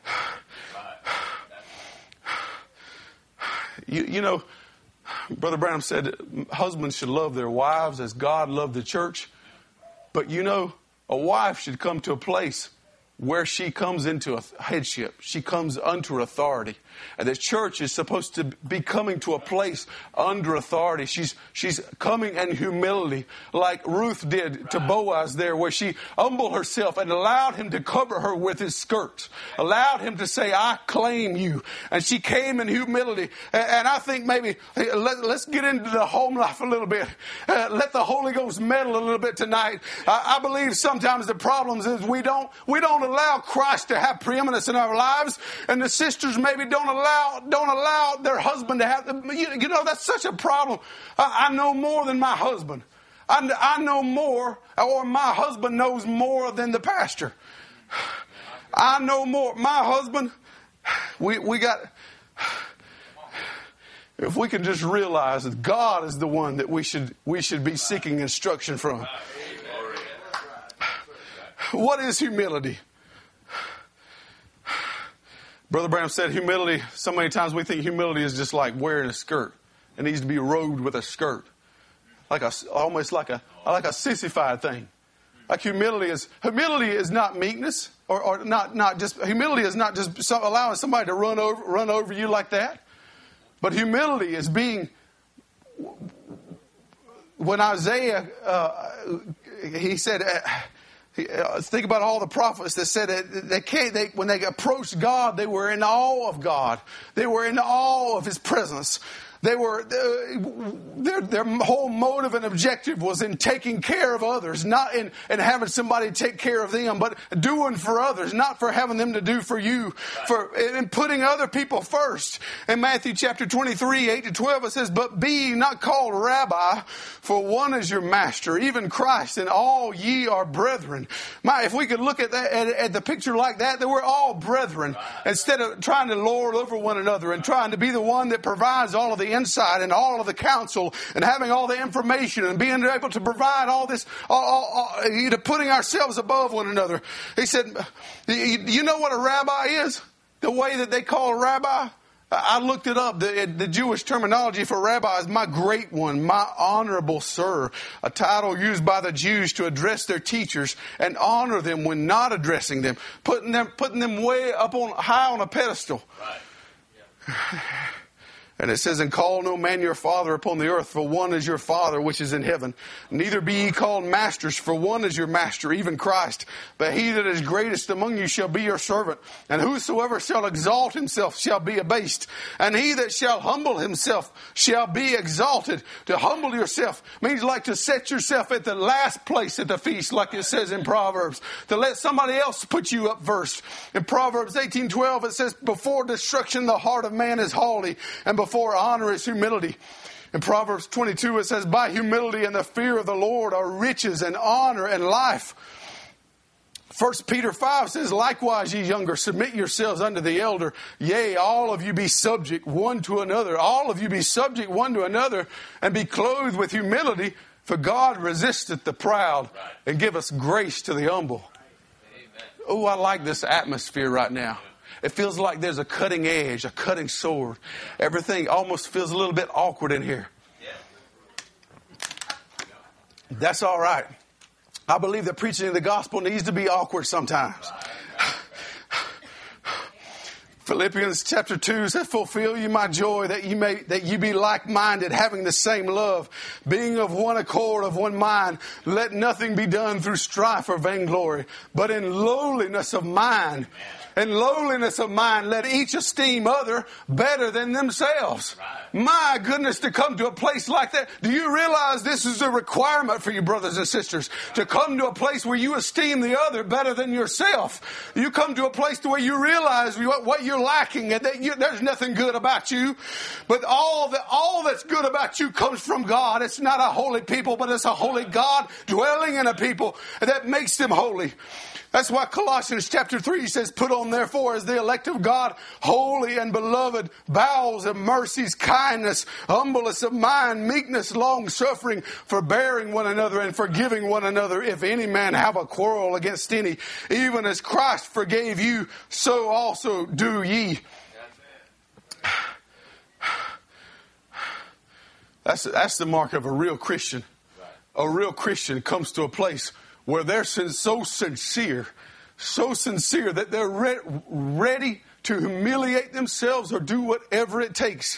You know, Brother Branham said husbands should love their wives as God loved the church. But you know, a wife should come to a place where she comes into a headship. She comes under authority. And the church is supposed to be coming to a place under authority. She's coming in humility like Ruth did to Boaz there, where she humbled herself and allowed him to cover her with his skirts. Allowed him to say, I claim you. And she came in humility. And I think maybe let's get into the home life a little bit. Let the Holy Ghost meddle a little bit tonight. I believe sometimes the problems is we don't allow Christ to have preeminence in our lives, and the sisters maybe don't allow their husband to have. You know, that's such a problem. I know more than my husband. I know more, or my husband knows more than the pastor. I know more. My husband, we got. If we can just realize that God is the one that we should be seeking instruction from. What is humility? Brother Branham said humility, so many times we think humility is just like wearing a skirt. It needs to be robed with a skirt. Almost like a sissified thing. Like humility is not meekness, or not just, humility is not just allowing somebody to run over you like that. But humility is being, when Isaiah he said, think about all the prophets that said that when they approached God, they were in awe of God. They were in awe of His presence. They were, their whole motive and objective was in taking care of others, not in having somebody take care of them, but doing for others, not for having them to do for you, in putting other people first. In Matthew chapter 23, 8-12, it says, "But be ye not called Rabbi, for one is your master, even Christ, and all ye are brethren." If we could look at that, at the picture like that we're all brethren, instead of trying to lord over one another and trying to be the one that provides all of the insight and all of the counsel and having all the information and being able to provide all this, putting ourselves above one another. He said, you know what a rabbi is? The way that they call a rabbi? I looked it up. The Jewish terminology for rabbi is my great one, my honorable sir, a title used by the Jews to address their teachers and honor them when not addressing them, putting them way up high on a pedestal. Right. Yeah. And it says, "And call no man your father upon the earth, for one is your Father which is in heaven. Neither be ye called masters, for one is your master, even Christ. But he that is greatest among you shall be your servant. And whosoever shall exalt himself shall be abased. And he that shall humble himself shall be exalted." To humble yourself means like to set yourself at the last place at the feast, like it says in Proverbs. To let somebody else put you up first. In Proverbs 18:12 it says, "Before destruction the heart of man is haughty, and before honor is humility." In Proverbs 22 it says, "By humility and the fear of the Lord are riches and honor and life." 1 Peter 5 says, "Likewise, ye younger, submit yourselves unto the elder. Yea, all of you be subject one to another. All of you be subject one to another, and be clothed with humility. For God resisteth the proud, and giveth grace to the humble." Oh, I like this atmosphere right now. It feels like there's a cutting edge, a cutting sword. Everything almost feels a little bit awkward in here. That's all right. I believe that preaching the gospel needs to be awkward sometimes. Philippians chapter 2 says, "Fulfill you my joy, that you be like-minded, having the same love, being of one accord, of one mind. Let nothing be done through strife or vainglory, but in lowliness of mind." In lowliness of mind, let each esteem other better than themselves. Right. My goodness, to come to a place like that. Do you realize this is a requirement for you, brothers and sisters? To come to a place where you esteem the other better than yourself. You come to a place to where you realize what you're lacking and that there's nothing good about you. But all that's good about you comes from God. It's not a holy people, but it's a holy God dwelling in a people that makes them holy. That's why Colossians chapter 3 says, "Put on therefore as the elect of God, holy and beloved, bowels of mercies, kindness, humbleness of mind, meekness, long-suffering, forbearing one another and forgiving one another. If any man have a quarrel against any, even as Christ forgave you, so also do ye." That's the mark of a real Christian. A real Christian comes to a place where they're so sincere that they're ready to humiliate themselves or do whatever it takes.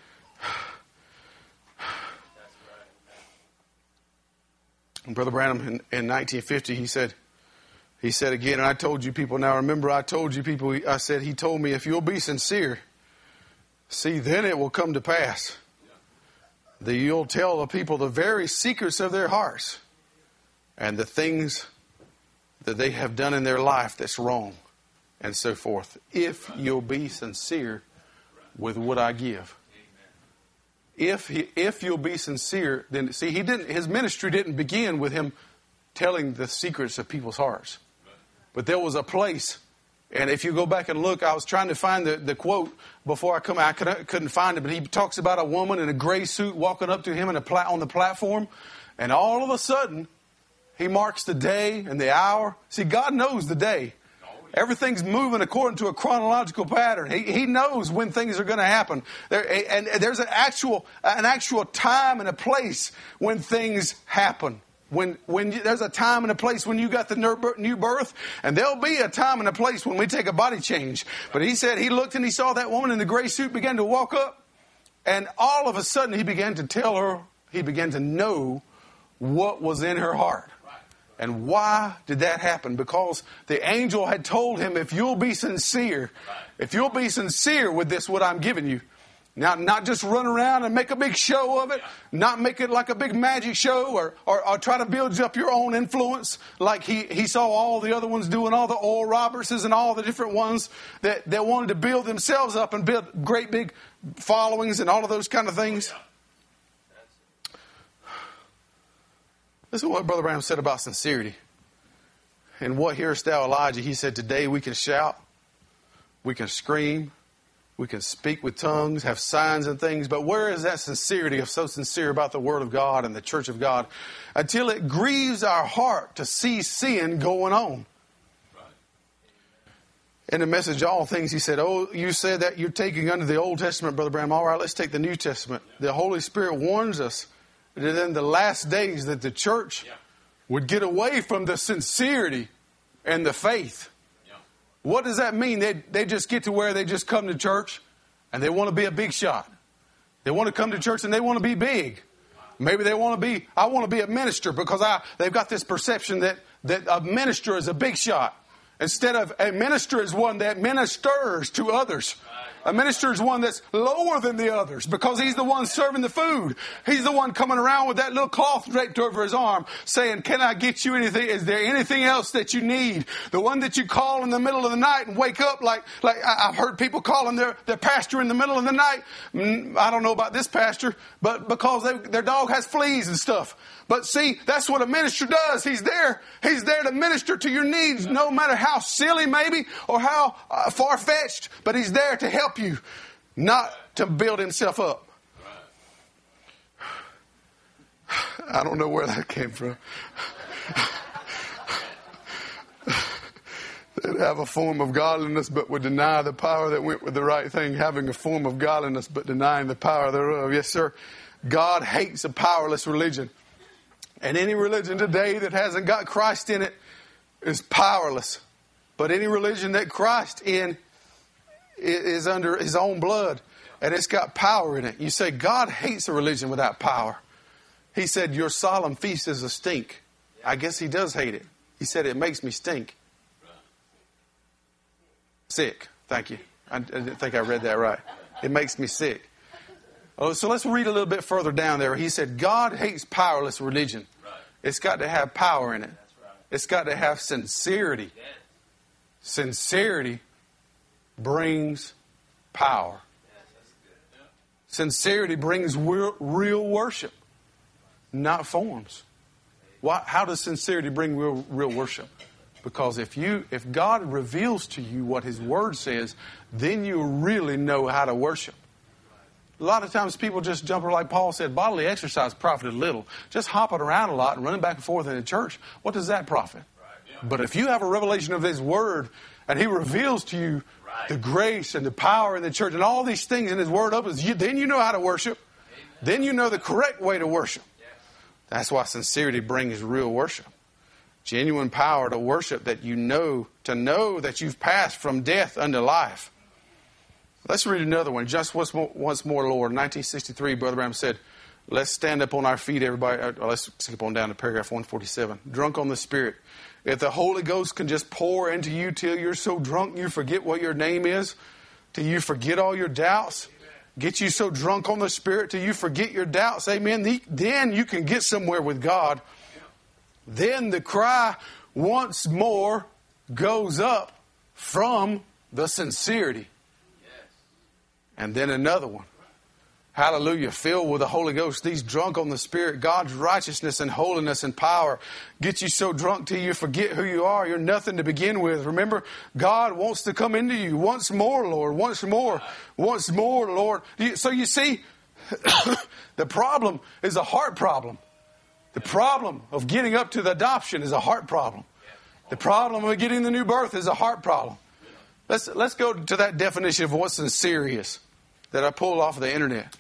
And Brother Branham in 1950, he said again, "And I told you people, now remember I told you people, I said, he told me, if you'll be sincere, see, then it will come to pass that you'll tell the people the very secrets of their hearts and the things that they have done in their life that's wrong, and so forth. If you'll be sincere with what I give." If you'll be sincere, then see, his ministry didn't begin with him telling the secrets of people's hearts. But there was a place, and if you go back and look, I was trying to find the quote before I come out. I couldn't find it, but he talks about a woman in a gray suit walking up to him on the platform, and all of a sudden, he marks the day and the hour. See, God knows the day. Everything's moving according to a chronological pattern. He knows when things are going to happen. And there's an actual time and a place when things happen. When there's a time and a place when you got the new birth, and there'll be a time and a place when we take a body change. But he said he looked and he saw that woman in the gray suit begin to walk up, and all of a sudden he began to tell her, he began to know what was in her heart. And why did that happen? Because the angel had told him, if you'll be sincere with this, what I'm giving you. Now, not just run around and make a big show of it, not make it like a big magic show or try to build up your own influence like he saw all the other ones doing, all the Oral Robertses and all the different ones that wanted to build themselves up and build great big followings and all of those kind of things. This is what Brother Branham said about sincerity. And what hearest thou, Elijah? He said, today we can shout, we can scream, we can speak with tongues, have signs and things. But where is that sincerity of so sincere about the Word of God and the Church of God? Until it grieves our heart to see sin going on. In the message, All Things, he said, oh, you said that you're taking under the Old Testament, Brother Branham. All right, let's take the New Testament. The Holy Spirit warns us that in the last days that the church would get away from the sincerity and the faith. What does that mean? They just get to where they just come to church and they want to be a big shot. They want to come to church and they want to be big. Maybe they want to be, I want to be a minister because they've got this perception that a minister is a big shot. Instead of a minister is one that ministers to others. A minister is one that's lower than the others because he's the one serving the food. He's the one coming around with that little cloth draped over his arm saying, can I get you anything? Is there anything else that you need? The one that you call in the middle of the night and wake up like I've heard people calling their pastor in the middle of the night. I don't know about this pastor, but because their dog has fleas and stuff. But see, that's what a minister does. He's there to minister to your needs, no matter how silly maybe or how far-fetched, but he's there to help you, not to build himself up. I don't know where that came from. They'd have a form of godliness but would deny the power that went with the right thing, having a form of godliness but denying the power thereof. Yes, sir. God hates a powerless religion. And any religion today that hasn't got Christ in it is powerless. But any religion that Christ in is under his own blood and it's got power in it. You say, God hates a religion without power. He said, your solemn feast is a stink. I guess he does hate it. He said, it makes me stink. Sick. Thank you. I didn't think I read that right. It makes me sick. Oh, so let's read a little bit further down there. He said, God hates powerless religion. Right. It's got to have power in it. That's right. It's got to have sincerity. Yes. Sincerity brings power. Yes, that's good. Yeah. Sincerity brings real worship, not forms. How does sincerity bring real worship? Because if God reveals to you what His Word says, then you really know how to worship. A lot of times people just jump, like Paul said, bodily exercise profited little. Just hopping around a lot and running back and forth in the church, what does that profit? Right, yeah. But if you have a revelation of His Word and He reveals to you the grace and the power in the church and all these things in His Word, then you know how to worship. Amen. Then you know the correct way to worship. Yes. That's why sincerity brings real worship. Genuine power to worship that you know that you've passed from death unto life. Let's read another one. Just once more, Lord. 1963, Brother Branham said, let's stand up on our feet, everybody. Let's skip on down to paragraph 147. Drunk on the Spirit. If the Holy Ghost can just pour into you till you're so drunk you forget what your name is, till you forget all your doubts, get you so drunk on the Spirit till you forget your doubts, amen, then you can get somewhere with God. Then the cry once more goes up from the sincerity. And then another one. Hallelujah. Filled with the Holy Ghost. These drunk on the Spirit. God's righteousness and holiness and power get you so drunk till you forget who you are. You're nothing to begin with. Remember, God wants to come into you. Once more, Lord. Once more. Once more, Lord. So you see, the problem is a heart problem. The problem of getting up to the adoption is a heart problem. The problem of getting the new birth is a heart problem. Let's go to that definition of what sincere is that I pulled off of the internet.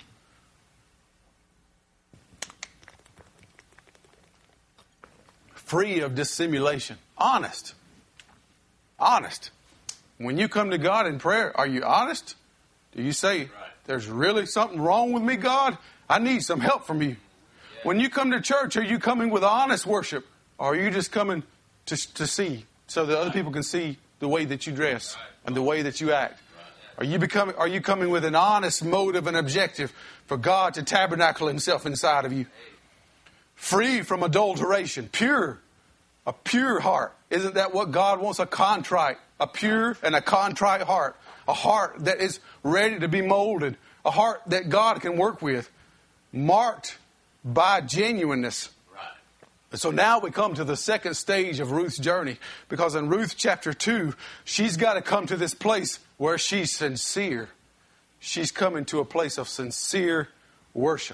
Free of dissimulation. Honest. Honest. When you come to God in prayer, are you honest? Do you say, there's really something wrong with me, God? I need some help from you. When you come to church, are you coming with honest worship? Or are you just coming to see so that other people can see the way that you dress and the way that you act? Are you coming with an honest motive and objective for God to tabernacle himself inside of you? Free from adulteration, pure, a pure heart. Isn't that what God wants? A contrite, a pure and a contrite heart. A heart that is ready to be molded. A heart that God can work with. Marked by genuineness. And so now we come to the second stage of Ruth's journey. Because in Ruth chapter 2, she's got to come to this place where she's sincere. She's coming to a place of sincere worship.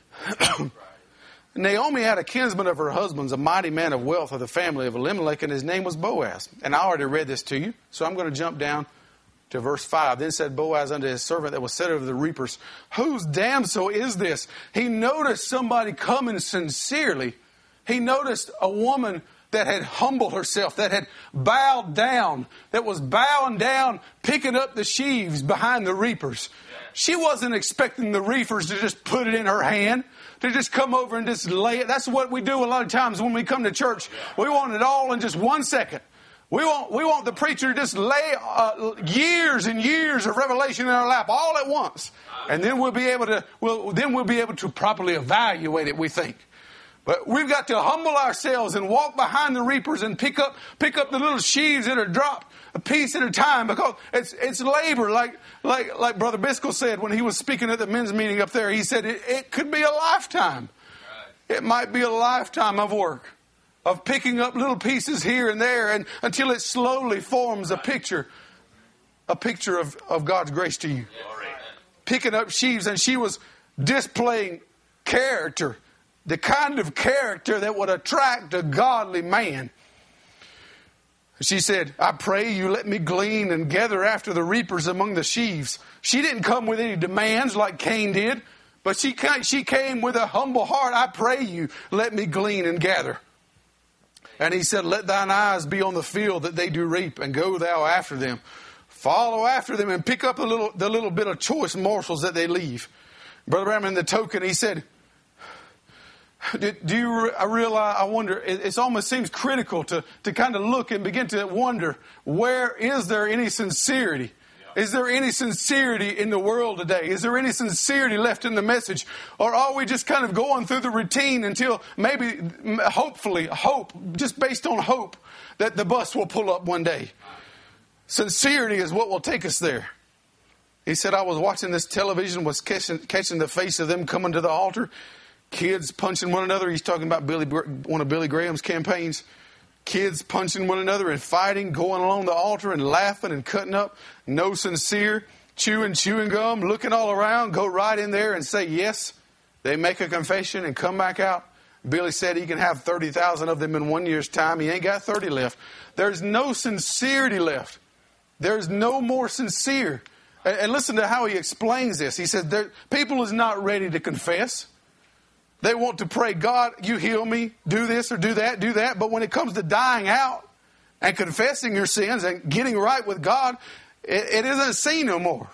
Naomi had a kinsman of her husband's, a mighty man of wealth of the family of Elimelech, and his name was Boaz. And I already read this to you, so I'm going to jump down to verse 5. Then said Boaz unto his servant that was set over the reapers, whose damsel is this? He noticed somebody coming sincerely. He noticed a woman that had humbled herself, that had bowed down, that was bowing down, picking up the sheaves behind the reapers. She wasn't expecting the reapers to just put it in her hand, to just come over and just lay it. That's what we do a lot of times when we come to church. We want it all in just 1 second. We want the preacher to just lay years and years of revelation in our lap all at once, and then we'll be able to properly evaluate it. We think, but we've got to humble ourselves and walk behind the reapers and pick up the little sheaves that are dropped a piece at a time, because it's labor. Like Brother Biscoe said when he was speaking at the men's meeting up there, he said it could be a lifetime. It might be a lifetime of work, of picking up little pieces here and there, and until it slowly forms a picture of God's grace to you. Picking up sheaves, and she was displaying character, the kind of character that would attract a godly man. She said, I pray you let me glean and gather after the reapers among the sheaves. She didn't come with any demands like Cain did, but she came with a humble heart. I pray you let me glean and gather. And he said, let thine eyes be on the field that they do reap, and go thou after them. Follow after them and pick up the little bit of choice morsels that they leave. Brother Branham, in the token, he said, I wonder, it almost seems critical to kind of look and begin to wonder, where is there any sincerity? Is there any sincerity in the world today? Is there any sincerity left in the message? Or are we just kind of going through the routine until maybe, hopefully, just based on hope, that the bus will pull up one day? Sincerity is what will take us there. He said, I was watching this television, was catching the face of them coming to the altar. Kids punching one another. He's talking about one of Billy Graham's campaigns. Kids punching one another and fighting, going along the altar and laughing and cutting up. No sincere, chewing gum, looking all around, go right in there and say yes. They make a confession and come back out. Billy said he can have 30,000 of them in 1 year's time. He ain't got 30 left. There's no sincerity left. There's no more sincere. And listen to how he explains this. He says, people is not ready to confess. They want to pray, God, you heal me, do this or do that. But when it comes to dying out and confessing your sins and getting right with God, it isn't seen no more.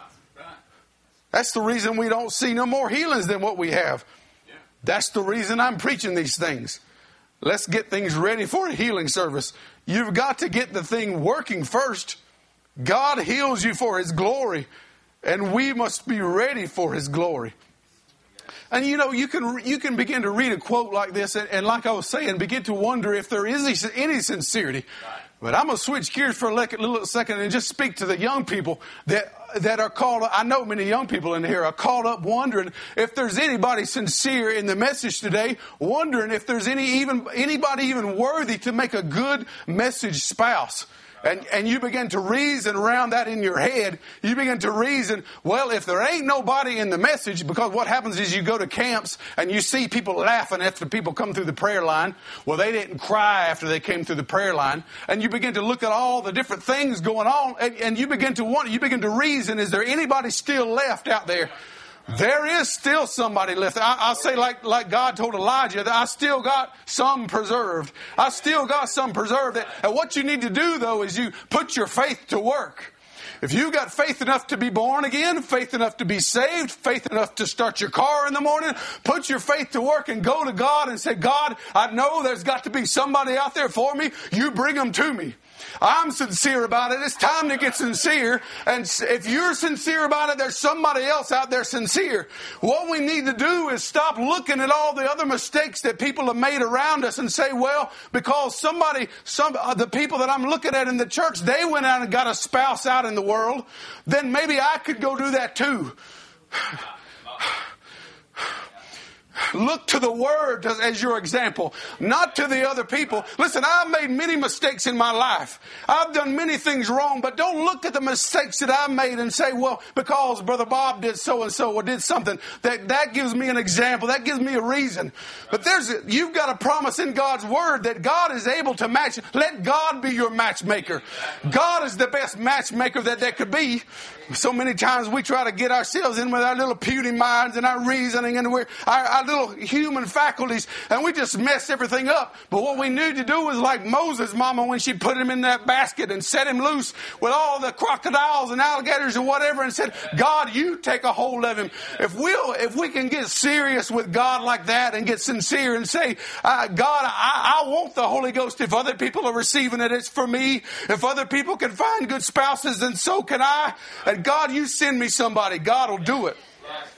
That's the reason we don't see no more healings than what we have. That's the reason I'm preaching these things. Let's get things ready for a healing service. You've got to get the thing working first. God heals you for His glory, and we must be ready for His glory. And you know, you can begin to read a quote like this, and like I was saying, begin to wonder if there is any sincerity. But I'm going to switch gears for a little second and just speak to the young people that are called up. I know many young people in here are called up wondering if there's anybody sincere in the message today, wondering if there's anybody even worthy to make a good message spouse. And you begin to reason around that in your head. You begin to reason, well, if there ain't nobody in the message, because what happens is you go to camps and you see people laughing after people come through the prayer line. Well, they didn't cry after they came through the prayer line. And you begin to look at all the different things going on, and you begin to wonder, you begin to reason, is there anybody still left out there? There is still somebody left. I'll say like God told Elijah, that I still got some preserved. I still got some preserved. And what you need to do, though, is you put your faith to work. If you got faith enough to be born again, faith enough to be saved, faith enough to start your car in the morning, put your faith to work and go to God and say, God, I know there's got to be somebody out there for me. You bring them to me. I'm sincere about it. It's time to get sincere. And if you're sincere about it, there's somebody else out there sincere. What we need to do is stop looking at all the other mistakes that people have made around us and say, well, because the people that I'm looking at in the church, they went out and got a spouse out in the world, then maybe I could go do that too. Look to the Word as your example, not to the other people. Listen, I've made many mistakes in my life. I've done many things wrong, but don't look at the mistakes that I've made and say, well, because Brother Bob did so-and-so or did something, that gives me an example. That gives me a reason. But you've got a promise in God's Word that God is able to match. Let God be your matchmaker. God is the best matchmaker that there could be. So many times we try to get ourselves in with our little puny minds and our reasoning and our little human faculties, and we just mess everything up. But what we need to do is like Moses' mama when she put him in that basket and set him loose with all the crocodiles and alligators and whatever, and said, God, you take a hold of him. If we can get serious with God like that and get sincere and say, God, I want the Holy Ghost. If other people are receiving it, it's for me. If other people can find good spouses, then so can I. And God, you send me somebody. God will do it.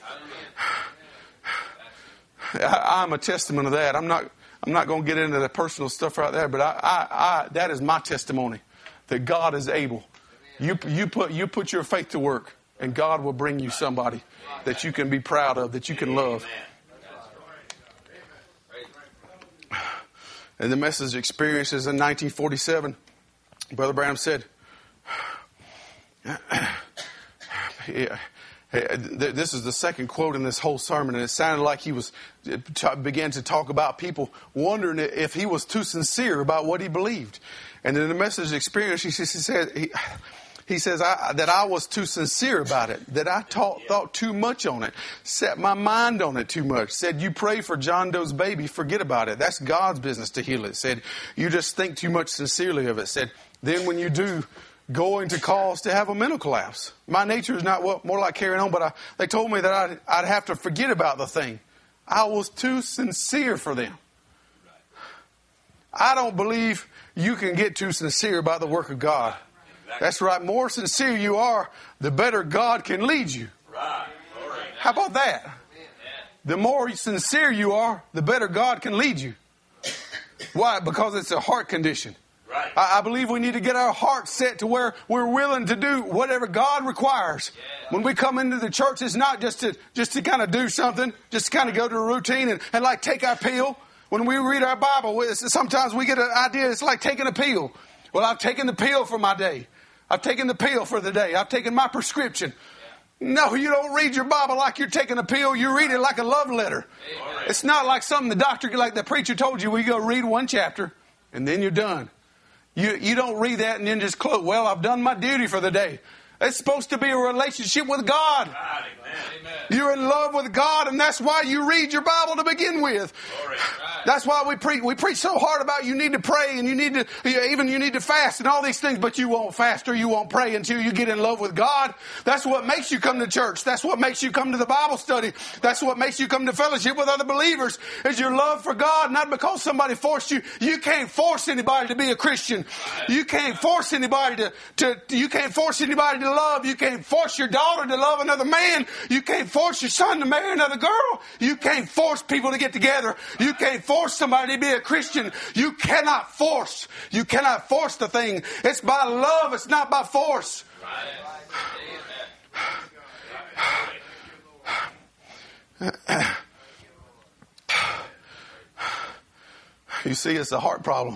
I'm a testament of that. I'm not going to get into the personal stuff right there, but that is my testimony that God is able. You put your faith to work, and God will bring you somebody that you can be proud of, that you can love. And the Message Experiences in 1947, Brother Branham said, this is the second quote in this whole sermon, and it sounded like he began to talk about people wondering if he was too sincere about what he believed. And in the Message Experience, he says that I was too sincere about it, that I thought too much on it, set my mind on it too much. Said, you pray for John Doe's baby, forget about it. That's God's business to heal it. Said, you just think too much sincerely of it. Said, then when you do, going to cause to have a mental collapse. My nature is not more like carrying on, but they told me that I'd have to forget about the thing. I was too sincere for them. I don't believe you can get too sincere about the work of God. That's right. More sincere you are, the better God can lead you. How about that? The more sincere you are, the better God can lead you. Why? Because it's a heart condition. Right. I believe we need to get our heart set to where we're willing to do whatever God requires. Yeah. When we come into the church, it's not just to kind of do something, just to kind of go to a routine and like take our pill. When we read our Bible, sometimes we get an idea it's like taking a pill. Well, I've taken the pill for my day. I've taken the pill for the day. I've taken my prescription. No, you don't read your Bible like you're taking a pill. You read it like a love letter. Amen. It's not like something like the preacher told you. We go read one chapter and then you're done. You don't read that and then just close. Well, I've done my duty for the day. It's supposed to be a relationship with God. Amen. You're in love with God, and that's why you read your Bible to begin with. That's why we preach so hard about you need to pray and you need to fast and all these things, but you won't fast or you won't pray until you get in love with God. That's what makes you come to church. That's what makes you come to the Bible study. That's what makes you come to fellowship with other believers, is your love for God, not because somebody forced you. You can't force anybody to be a Christian. You can't force anybody you can't force anybody to love. You can't force your daughter to love another man. You can't force your son to marry another girl. You can't force people to get together. You can't force somebody to be a Christian. You cannot force. You cannot force the thing. It's by love. It's not by force. You see, it's a heart problem.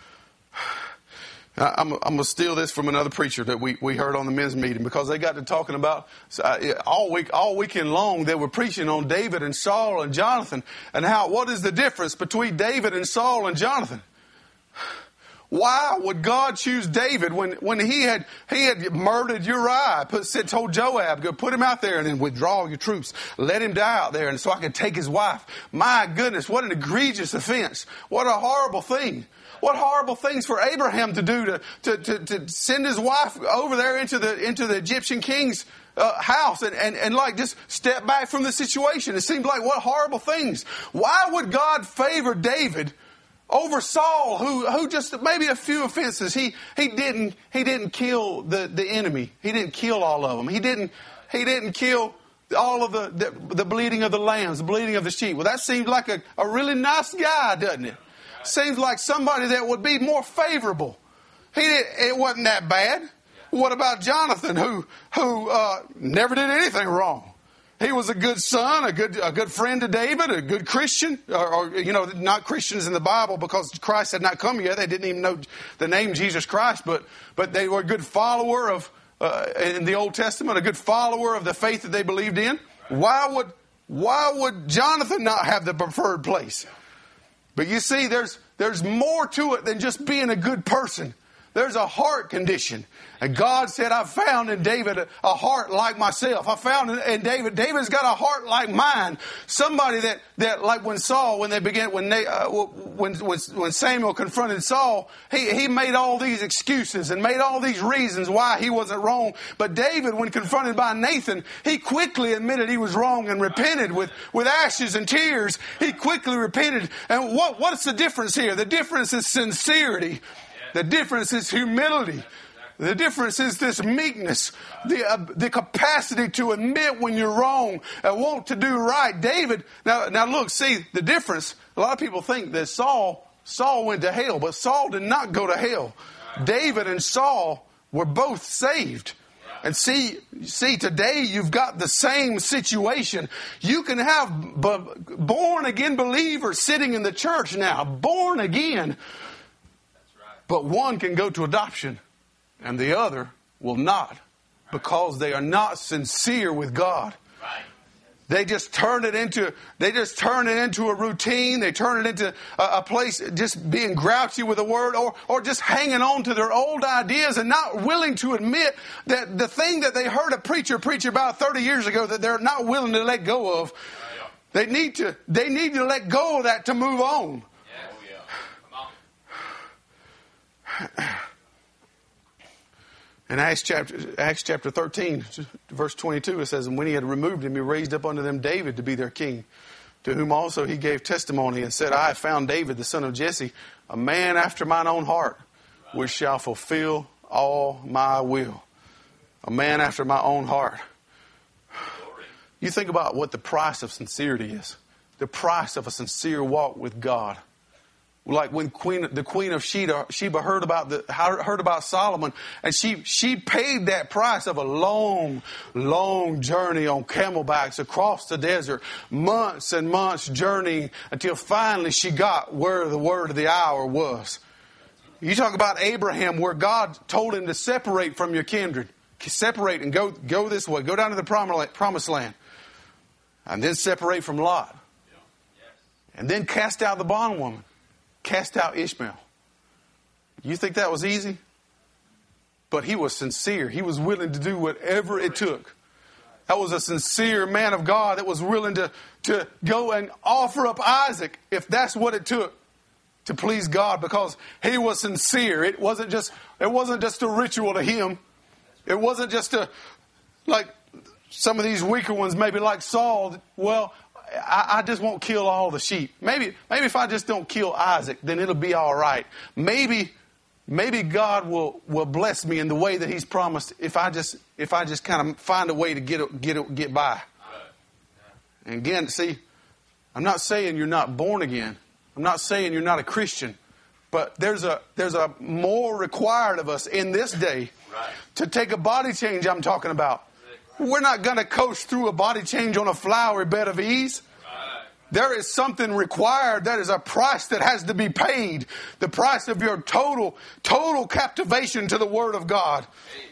I'm going to steal this from another preacher that we heard on the men's meeting, because they got to talking about all weekend long. They were preaching on David and Saul and Jonathan, and what is the difference between David and Saul and Jonathan? Why would God choose David when he had murdered Uriah, told Joab, go put him out there and then withdraw your troops, let him die out there, and so I could take his wife. My goodness, what an egregious offense. What a horrible thing. What horrible things for Abraham to do to send his wife over there into the Egyptian king's house and like just step back from the situation. It seemed like what horrible things. Why would God favor David over Saul, who just maybe a few offenses? He didn't kill the enemy. He didn't kill all of them. He didn't kill all of the bleeding of the lambs, the bleeding of the sheep. Well, that seems like a really nice guy, doesn't it? Seems like somebody that would be more favorable. It wasn't that bad. What about Jonathan, who never did anything wrong? He was a good son, a good friend to David, a good Christian, or not Christians in the Bible because Christ had not come yet. They didn't even know the name Jesus Christ, but they were a good follower of in the Old Testament, a good follower of the faith that they believed in. Why would Jonathan not have the preferred place? But you see, there's more to it than just being a good person. There's a heart condition. And God said, I found in David a heart like myself. I found in David's got a heart like mine. Somebody that like when Samuel confronted Saul, he made all these excuses and made all these reasons why he wasn't wrong. But David, when confronted by Nathan, he quickly admitted he was wrong and repented with ashes and tears. He quickly repented. And what's the difference here? The difference is sincerity. The difference is humility. The difference is this meekness, the capacity to admit when you're wrong and want to do right. David, now look, see the difference. A lot of people think that Saul went to hell, but Saul did not go to hell. David and Saul were both saved. And see, today you've got the same situation. You can have born again believers sitting in the church now, born again. But one can go to adoption and the other will not because they are not sincere with God. They just turn it into a routine. They turn it into a place just being grouchy with the word or just hanging on to their old ideas and not willing to admit that the thing that they heard a preacher preach about 30 years ago that they're not willing to let go of. They need to let go of that to move on. In Acts chapter 13, verse 22, it says, and when he had removed him, he raised up unto them David to be their king, to whom also he gave testimony and said, I have found David, the son of Jesse, a man after mine own heart, which shall fulfill all my will. A man after my own heart. You think about what the price of sincerity is. The price of a sincere walk with God. Like when the queen of Sheba heard about Solomon, and she paid that price of a long, long journey on camelbacks across the desert, months and months journeying until finally she got where the word of the hour was. You talk about Abraham, where God told him to separate from your kindred, separate and go this way, go down to the promised land, and then separate from Lot, and then cast out the bondwoman. Cast out Ishmael. You think that was easy? But he was sincere. He was willing to do whatever it took. That was a sincere man of God that was willing to go and offer up Isaac if that's what it took to please God, because he was sincere. It wasn't just a ritual to him. It wasn't just like some of these weaker ones, maybe like Saul. Well, I just won't kill all the sheep. Maybe if I just don't kill Isaac, then it'll be all right. Maybe God will bless me in the way that He's promised if I just kind of find a way to get by. And again, see, I'm not saying you're not born again. I'm not saying you're not a Christian. But there's a more required of us in this day to take a body change I'm talking about. We're not going to coast through a body change on a flowery bed of ease. There is something required. There is a price that has to be paid. The price of your total captivation to the Word of God.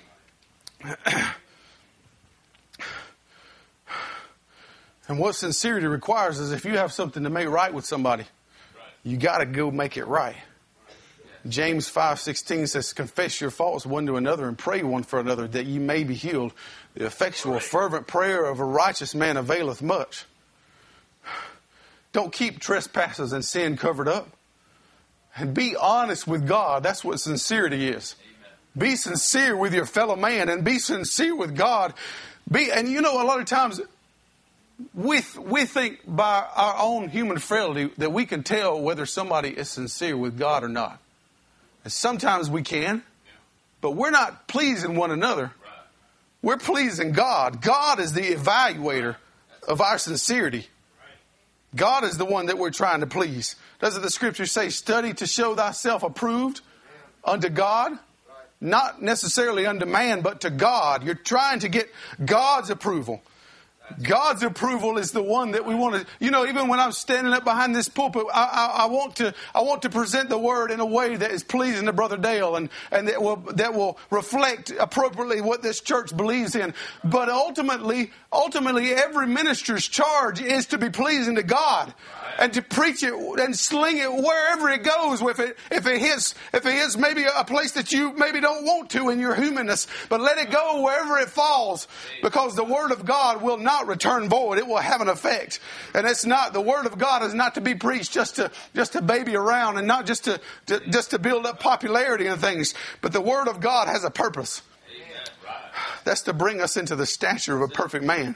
And what sincerity requires is if you have something to make right with somebody, you got to go make it right. James 5:16 says, confess your faults one to another and pray one for another that ye may be healed. The effectual, fervent prayer of a righteous man availeth much. Don't keep trespasses and sin covered up. And be honest with God. That's what sincerity is. Amen. Be sincere with your fellow man and be sincere with God. And you know, a lot of times we think by our own human frailty that we can tell whether somebody is sincere with God or not. And sometimes we can, but we're not pleasing one another. We're pleasing God. God is the evaluator of our sincerity. God is the one that we're trying to please. Doesn't the scripture say, study to show thyself approved unto God? Not necessarily unto man, but to God. You're trying to get God's approval. God's approval is the one that we want to, you know, even when I'm standing up behind this pulpit, I want to present the word in a way that is pleasing to Brother Dale and that will reflect appropriately what this church believes in. But ultimately, every minister's charge is to be pleasing to God and to preach it and sling it wherever it goes. If it hits maybe a place that you maybe don't want to in your humanness, but let it go wherever it falls, because the word of God will not return void. It will have an effect. And it's not, the word of God is not to be preached just to baby around and not just to build up popularity and things. But the word of God has a purpose. That's to bring us into the stature of a perfect man.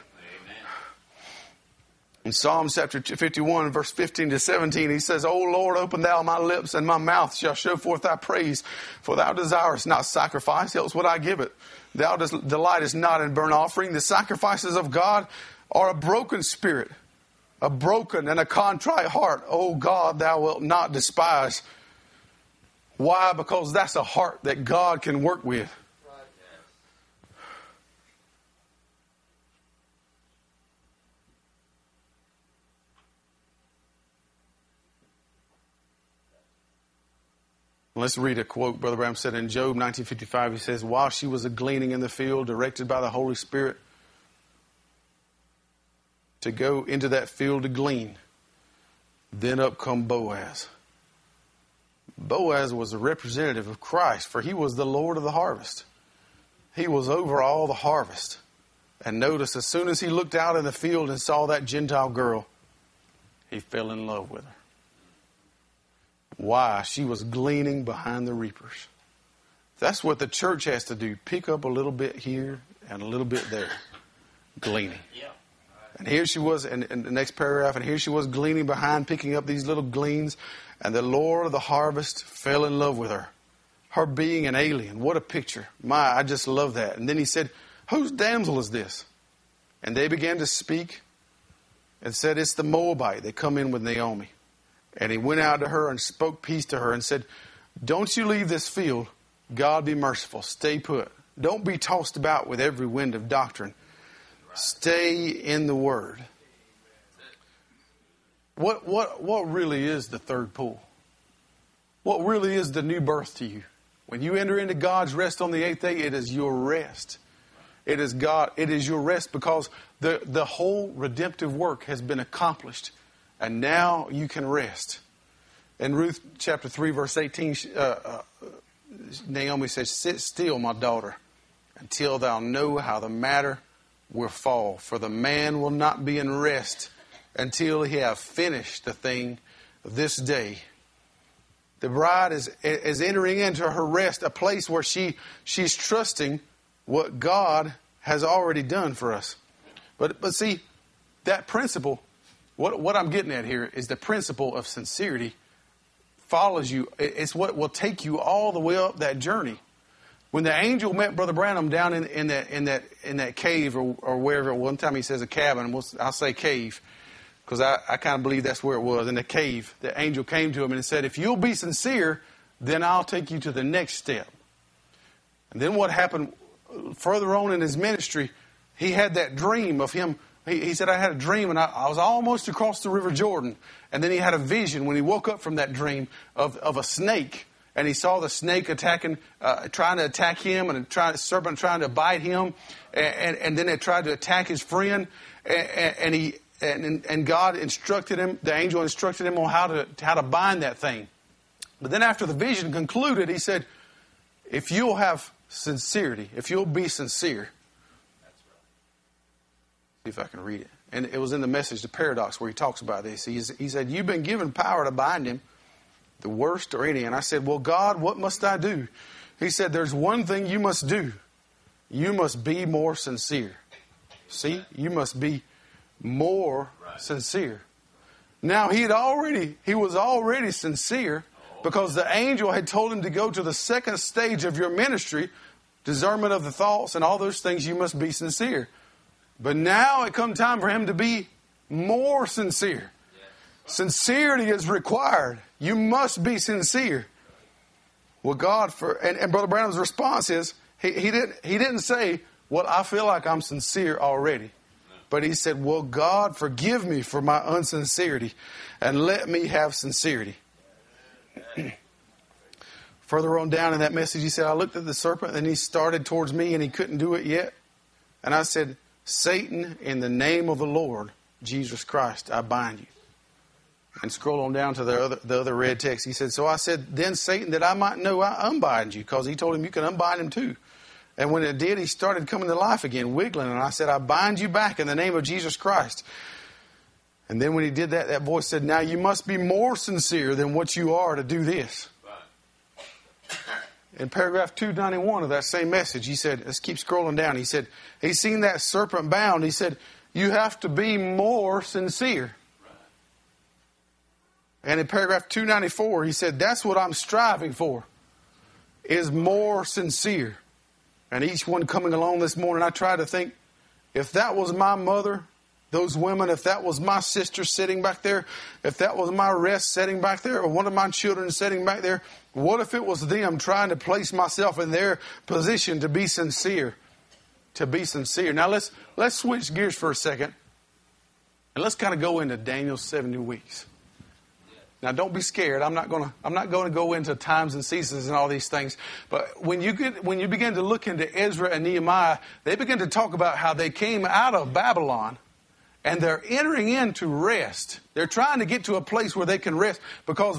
In Psalm chapter 51, verse 15 to 17, he says, O Lord, open thou my lips, and my mouth shall show forth thy praise. For thou desirest not sacrifice, else would I give it. Thou delightest not in burnt offering. The sacrifices of God are a broken spirit, a broken and a contrite heart. O God, thou wilt not despise. Why? Because that's a heart that God can work with. Let's read a quote Brother Branham said in Job 19:55. He says, while she was a gleaning in the field, directed by the Holy Spirit to go into that field to glean, then up come Boaz. Boaz was a representative of Christ, for he was the Lord of the harvest. He was over all the harvest. And notice, as soon as he looked out in the field and saw that Gentile girl, he fell in love with her. Why? She was gleaning behind the reapers. That's what the church has to do. Pick up a little bit here and a little bit there. Gleaning. And here she was in the next paragraph, and here she was gleaning behind, picking up these little gleans. And the Lord of the harvest fell in love with her. Her being an alien. What a picture. I just love that. And then he said, whose damsel is this? And they began to speak and said, it's the Moabite. They come in with Naomi. And he went out to her and spoke peace to her and said, don't you leave this field. God be merciful. Stay put. Don't be tossed about with every wind of doctrine. Stay in the word. What really is the third pull? What really is the new birth to you? When you enter into God's rest on the eighth day, it is your rest. It is God. It is your rest because the whole redemptive work has been accomplished. And now you can rest. In Ruth chapter 3, verse 18, Naomi says, sit still, my daughter, until thou know how the matter will fall. For the man will not be in rest until he have finished the thing this day. The bride is entering into her rest, a place where she's trusting what God has already done for us. But see, that principle, what I'm getting at here is the principle of sincerity follows you. It's what will take you all the way up that journey. When the angel met Brother Branham down in that cave or wherever, one time he says a cabin, I'll say cave, because I kind of believe that's where it was, in the cave. The angel came to him and said, if you'll be sincere, then I'll take you to the next step. And then what happened further on in his ministry, he had that dream of him. He said, I had a dream and I was almost across the River Jordan. And then he had a vision when he woke up from that dream of a snake. And he saw the snake trying to attack him, and the serpent trying to bite him. And then it tried to attack his friend. And God instructed him, the angel instructed him on how to bind that thing. But then after the vision concluded, he said, if you'll have sincerity, if you'll be sincere. See if I can read it. And it was in the Message, The Paradox, where he talks about this. He said, you've been given power to bind him, the worst or any. And I said, well, God, what must I do? He said, there's one thing you must do. You must be more sincere. See, you must be more sincere. Now, he was already sincere because the angel had told him to go to the second stage of your ministry, discernment of the thoughts and all those things. You must be sincere. But now it come time for him to be more sincere. Sincerity is required. You must be sincere. Well, God, and Brother Branham's response is, he didn't say, well, I feel like I'm sincere already. But he said, well, God, forgive me for my unsincerity and let me have sincerity. Further on down in that message, he said, I looked at the serpent and he started towards me and he couldn't do it yet. And I said, Satan, in the name of the Lord, Jesus Christ, I bind you. And scroll on down to the other red text. He said, so I said, then Satan, that I might know I unbind you, because he told him you can unbind him too. And when it did, he started coming to life again, wiggling. And I said, I bind you back in the name of Jesus Christ. And then when he did that, that voice said, now you must be more sincere than what you are to do this. In paragraph 291 of that same message, he said, let's keep scrolling down. He said, he's seen that serpent bound. He said, you have to be more sincere. And in paragraph 294, he said, that's what I'm striving for, is more sincere. And each one coming along this morning, I try to think, if that was my mother, those women, if that was my sister sitting back there, if that was my rest sitting back there, or one of my children sitting back there, what if it was them trying to place myself in their position to be sincere? To be sincere. Now let's switch gears for a second, and let's kind of go into Daniel's 70 weeks. Now, don't be scared. I'm not going to go into times and seasons and all these things. But when you begin to look into Ezra and Nehemiah, they begin to talk about how they came out of Babylon and they're entering into rest. They're trying to get to a place where they can rest, because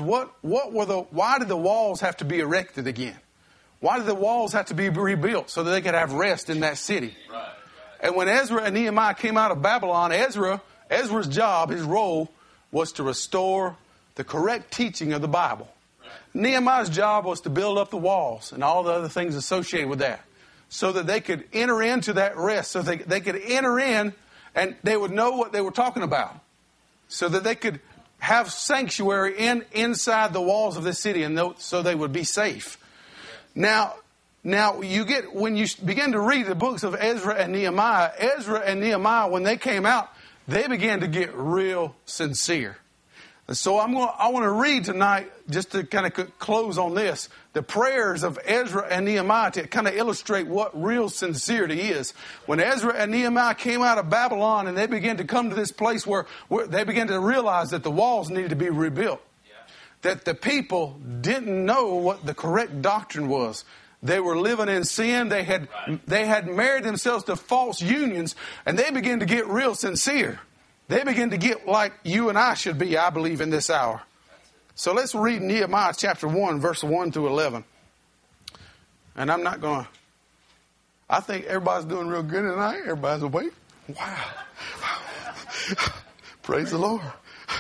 why did the walls have to be erected again? Why did the walls have to be rebuilt? So that they could have rest in that city. Right. And when Ezra and Nehemiah came out of Babylon, Ezra's job, his role, was to restore the correct teaching of the Bible. Right. Nehemiah's job was to build up the walls and all the other things associated with that, so that they could enter into that rest, so they could enter in and they would know what they were talking about, so that they could have sanctuary inside the walls of this city, and so they would be safe. Now you get, when you begin to read the books of Ezra and Nehemiah, when they came out, they began to get real sincere. And so I want to read tonight, just to kind of close on this, the prayers of Ezra and Nehemiah to kind of illustrate what real sincerity is. When Ezra and Nehemiah came out of Babylon and they began to come to this place where they began to realize that the walls needed to be rebuilt, that the people didn't know what the correct doctrine was. They were living in sin. They had married themselves to false unions, and they began to get real sincere. They begin to get like you and I should be, I believe, in this hour. So let's read Nehemiah chapter 1, verse 1 through 11. And I'm not going to... I think everybody's doing real good tonight. Everybody's awake. Wow. Praise the Lord.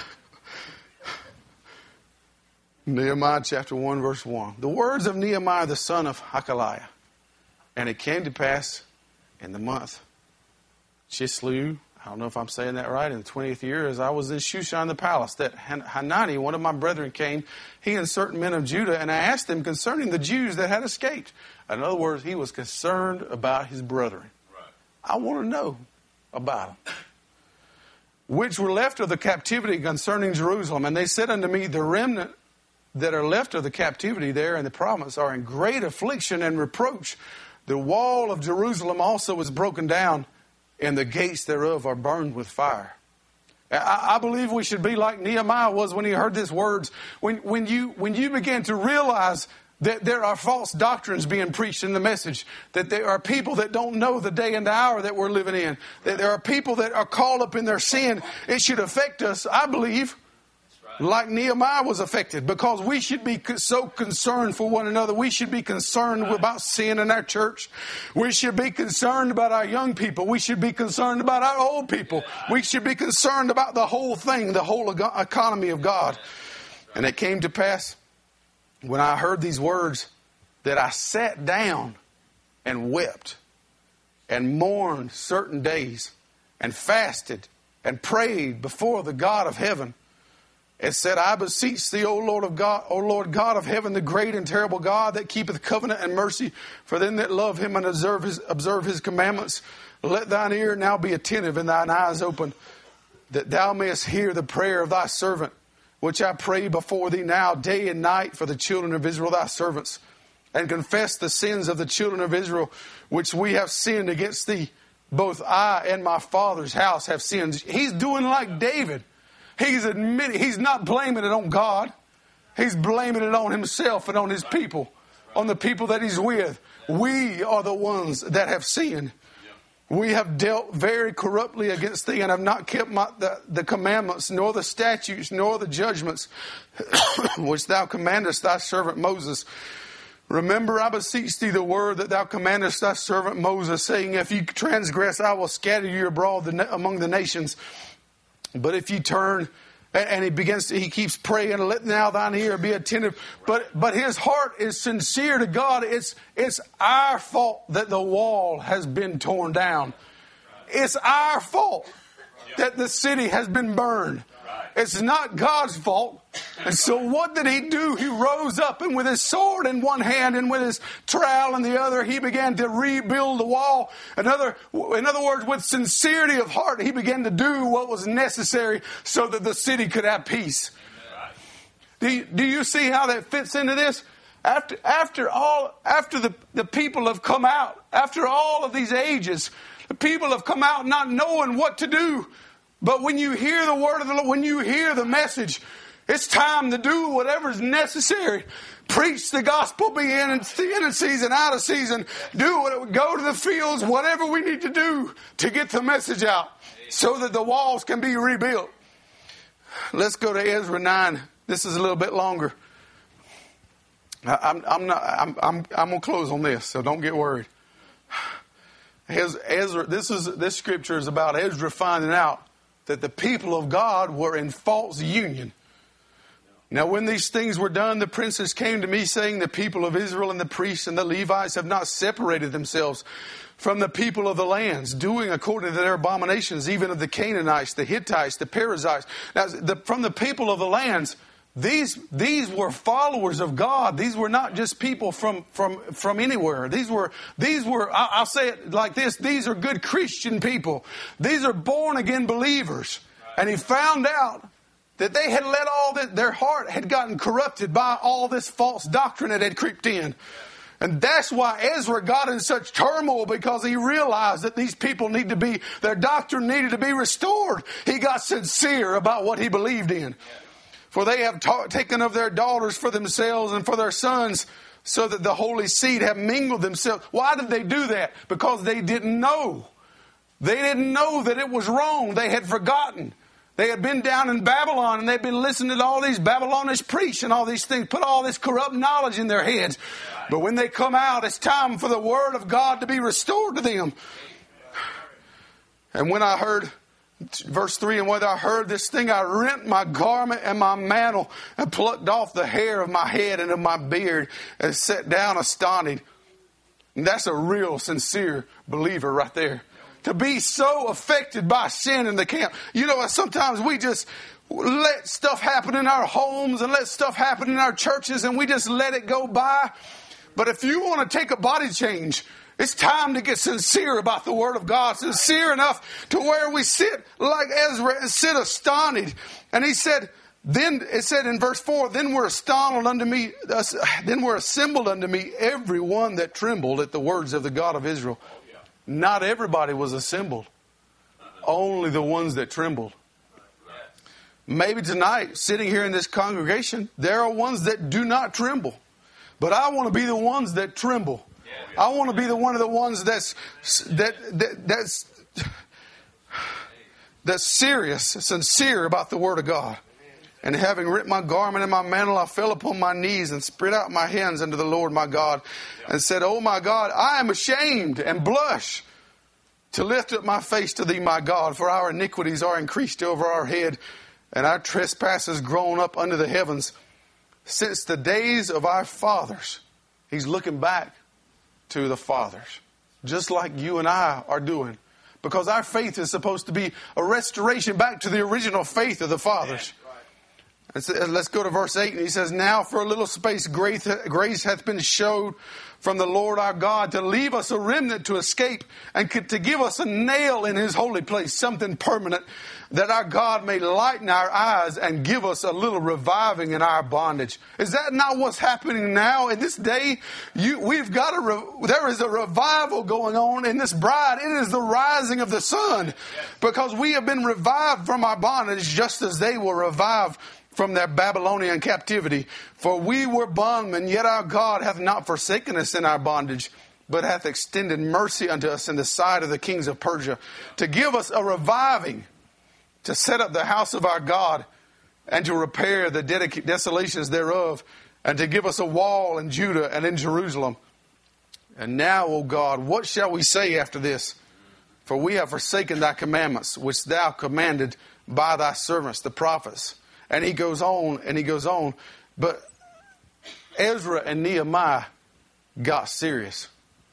Nehemiah chapter 1, verse 1. The words of Nehemiah the son of Hakaliah. And it came to pass in the month Chislev, I don't know if I'm saying that right, in the 20th year, as I was in Shushan the palace, that Hanani, one of my brethren, came, he and certain men of Judah, and I asked them concerning the Jews that had escaped. In other words, he was concerned about his brethren. Right. I want to know about them. Which were left of the captivity concerning Jerusalem. And they said unto me, the remnant that are left of the captivity there in the province are in great affliction and reproach. The wall of Jerusalem also is broken down, and the gates thereof are burned with fire. I believe we should be like Nehemiah was when he heard these words. When you begin to realize that there are false doctrines being preached in the message, that there are people that don't know the day and the hour that we're living in, that there are people that are caught up in their sin, it should affect us, I believe. That's Like Nehemiah was affected, because we should be so concerned for one another. We should be concerned about sin in our church. We should be concerned about our young people. We should be concerned about our old people. We should be concerned about the whole thing, the whole economy of God. And it came to pass when I heard these words that I sat down and wept and mourned certain days and fasted and prayed before the God of heaven. It said, I beseech thee, O Lord God of heaven, the great and terrible God that keepeth covenant and mercy for them that love him and observe his commandments. Let thine ear now be attentive and thine eyes open, that thou mayest hear the prayer of thy servant, which I pray before thee now day and night for the children of Israel, thy servants, and confess the sins of the children of Israel, which we have sinned against thee. Both I and my father's house have sinned. He's doing like David. He's admitting, he's not blaming it on God. He's blaming it on himself and on his people, on the people that he's with. We are the ones that have sinned. We have dealt very corruptly against thee and have not kept the commandments, nor the statutes, nor the judgments, which thou commandest thy servant Moses. Remember, I beseech thee, the word that thou commandest thy servant Moses, saying, if you transgress, I will scatter you abroad among the nations. But if you turn, and he keeps praying, let now thine ear be attentive. But his heart is sincere to God. It's our fault that the wall has been torn down. It's our fault that the city has been burned. It's not God's fault. And so what did he do? He rose up, and with his sword in one hand and with his trowel in the other, he began to rebuild the wall. In other words, with sincerity of heart, he began to do what was necessary so that the city could have peace. Do you see how that fits into this? After the people have come out, after all of these ages, the people have come out not knowing what to do. But when you hear the word of the Lord, when you hear the message, it's time to do whatever is necessary. Preach the gospel, be in season, out of season. Go to the fields, whatever we need to do to get the message out so that the walls can be rebuilt. Let's go to Ezra 9. This is a little bit longer. I'm going to close on this, so don't get worried. Ezra, this scripture is about Ezra finding out that the people of God were in false union. Now when these things were done, the princes came to me, saying, the people of Israel and the priests and the Levites have not separated themselves from the people of the lands, doing according to their abominations, even of the Canaanites, the Hittites, the Perizzites. Now, from the people of the lands, these were followers of God. These were not just people from anywhere. These were, I'll say it like this, these are good Christian people. These are born again believers. And he found out that they had let all that, their heart had gotten corrupted by all this false doctrine that had creeped in. And that's why Ezra got in such turmoil, because he realized that these people their doctrine needed to be restored. He got sincere about what he believed in. For they have taken of their daughters for themselves and for their sons, so that the holy seed have mingled themselves. Why did they do that? Because they didn't know. They didn't know that it was wrong. They had forgotten. They had been down in Babylon, and they'd been listening to all these Babylonish preach and all these things, put all this corrupt knowledge in their heads. But when they come out, it's time for the word of God to be restored to them. And when I heard, verse 3, and when I heard this thing, I rent my garment and my mantle and plucked off the hair of my head and of my beard and sat down astonished. And that's a real sincere believer right there. To be so affected by sin in the camp. You know, sometimes we just let stuff happen in our homes and let stuff happen in our churches, and we just let it go by. But if you want to take a body change, it's time to get sincere about the Word of God. Sincere enough to where we sit like Ezra and sit astonished. And he said, then it said in verse 4, then were assembled unto me every one that trembled at the words of the God of Israel. Not everybody was assembled. Only the ones that trembled. Maybe tonight, sitting here in this congregation, there are ones that do not tremble. But I want to be the ones that tremble. I want to be one of the ones that's serious, sincere about the Word of God. And having rent my garment and my mantle, I fell upon my knees and spread out my hands unto the Lord my God and said, O my God, I am ashamed and blush to lift up my face to thee, my God, for our iniquities are increased over our head, and our trespasses grown up unto the heavens. Since the days of our fathers. He's looking back to the fathers, just like you and I are doing. Because our faith is supposed to be a restoration back to the original faith of the fathers. And so let's go to verse 8. And he says, Now for a little space grace hath been showed from the Lord our God to leave us a remnant to escape and to give us a nail in his holy place, something permanent, that our God may lighten our eyes and give us a little reviving in our bondage. Is that not what's happening now in this day? There is a revival going on in this bride. It is the rising of the sun, because we have been revived from our bondage just as they were revived from their Babylonian captivity. For we were bondmen, yet our God hath not forsaken us in our bondage, but hath extended mercy unto us in the sight of the kings of Persia, to give us a reviving, to set up the house of our God, and to repair the desolations thereof, and to give us a wall in Judah and in Jerusalem. And now, O God, what shall we say after this? For we have forsaken thy commandments, which thou commanded by thy servants, the prophets. And he goes on, and he goes on. But Ezra and Nehemiah got serious.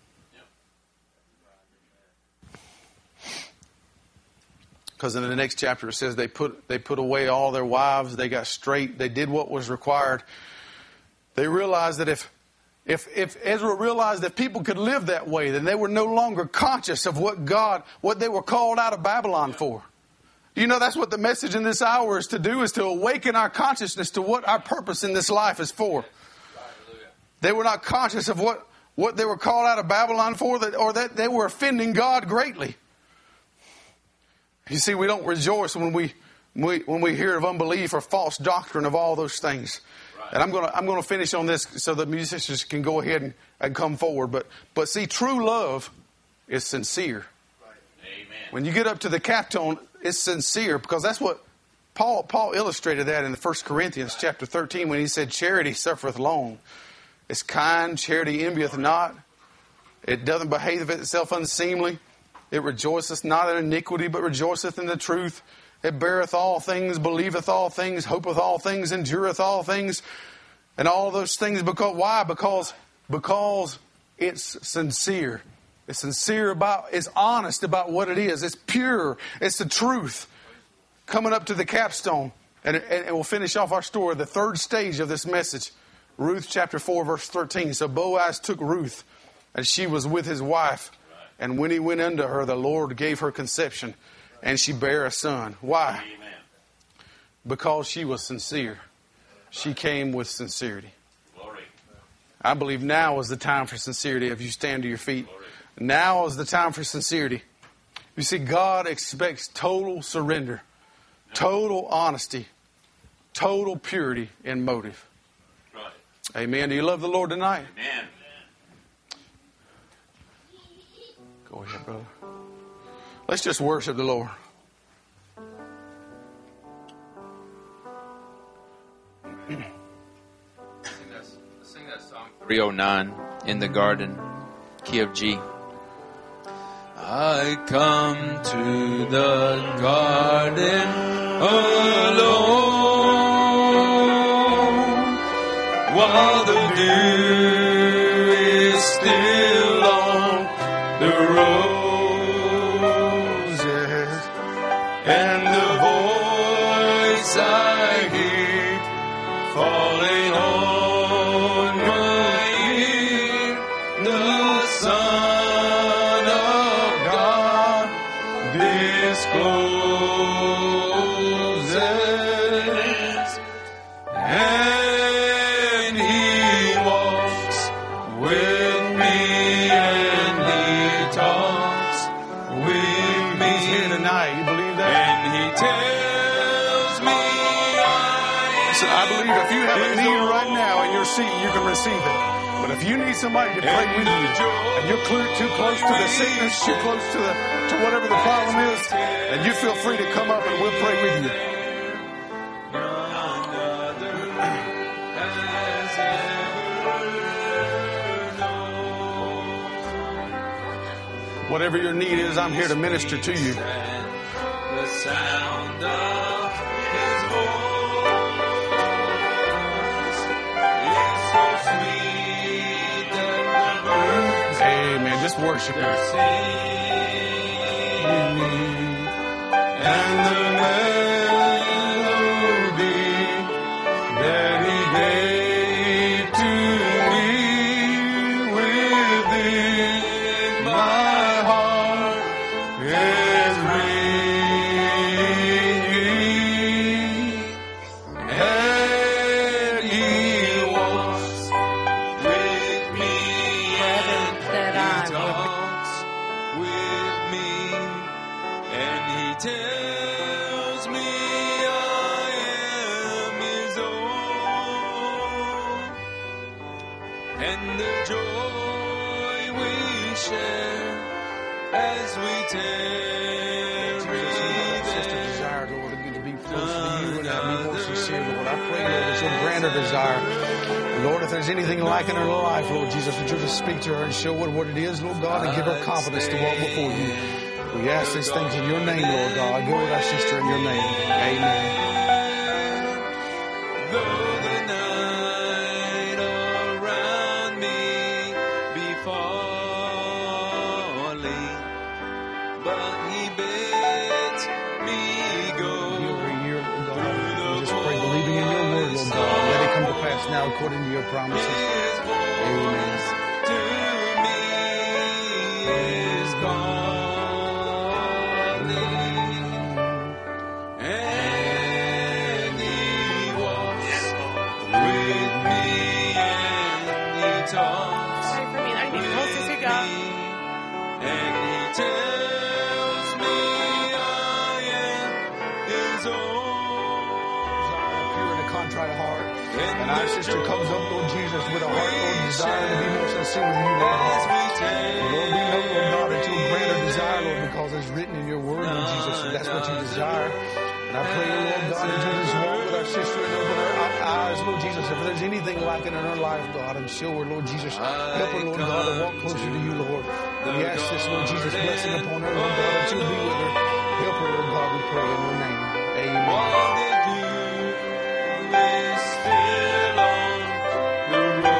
Because in the next chapter it says they put away all their wives. They got straight. They did what was required. They realized that if Ezra realized that people could live that way, then they were no longer conscious of what they were called out of Babylon for. You know, that's what the message in this hour is to do, is to awaken our consciousness to what our purpose in this life is for. They were not conscious of what they were called out of Babylon for, or that they were offending God greatly. You see, we don't rejoice when we hear of unbelief or false doctrine of all those things. And I'm going to finish on this so the musicians can go ahead and come forward. But see, true love is sincere. Amen. When you get up to the capstone, it's sincere, because that's what Paul illustrated that in the 1 Corinthians chapter 13 when he said, Charity suffereth long. It's kind. Charity envieth not. It doesn't behave itself unseemly. It rejoiceth not in iniquity, but rejoiceth in the truth. It beareth all things, believeth all things, hopeth all things, endureth all things. And all those things, why? Because it's sincere. It's sincere it's honest about what it is. It's pure. It's the truth. Coming up to the capstone. And we'll finish off our story, the third stage of this message. Ruth chapter 4 verse 13. So Boaz took Ruth, and she was with his wife. And when he went unto her, the Lord gave her conception, and she bare a son. Why? Amen. Because she was sincere. She came with sincerity. Glory. I believe now is the time for sincerity. If you stand to your feet. Glory. Now is the time for sincerity. You see, God expects total surrender, total honesty, total purity in motive. Right. Amen. Do you love the Lord tonight? Amen. Go ahead, brother. Let's just worship the Lord. Sing that song 309 in the garden, key of G. I come to the garden alone while the dew is still on the roses, and the voice I hear falling on my ear, the Son of God discloses, and He walks with me, and He talks with me. He's here tonight. You believe that? And He tells me Listen, I believe if you have a need right now in your seat, you can receive it. But if you need somebody to pray with you, and you're too close to the sickness, too close to whatever the problem is, then you feel free to come up and we'll pray with you. Whatever your need is, I'm here to minister to you. The sound of His voice is so sweet that the birds Amen. Just worship Him. And the melody that He gave to me within my heart is ringing, and He walks with me and that He I talks with me, and He tells me I am His own, and the joy we share as we tarry there. Desire, Lord, to be close to you and be more sincere, Lord. I pray, Lord, that you'll grant her desire. Lord, if there's anything like in her life, Lord Jesus, that you'll just speak to her and show her what it is, Lord God, and give her confidence to walk before you. We ask these things in your name, Lord God. Go with our sister in your name. Amen. Though the night around me be falling, but He bids me go. Every year, Lord God, we just pray, believing in your word, Lord God. Let it come to pass now according to your promises. His Amen. voice to me is calling, and He walks with me, and He talks Sorry for me. I need closest you go. and He tells me I am His own. Pure and a contrite heart. And our sister comes up, Lord Jesus, with a heart, Lord, desire to be more sincere with you, Lord God. Lord, we know, Lord God, that you'll grant her desire, Lord, because it's written in your word, Lord Jesus, and that's what you desire. And I pray, Lord God, that you just walk with our sister and open her eyes, Lord Jesus. If there's anything like it in her life, God, and show her, Lord Jesus. Help her, Lord God, to walk closer to you, Lord. We ask this, Lord Jesus, blessing upon her, Lord God, that you'll be with her. Help her, Lord God, we pray in your name. Amen. All they do is still on the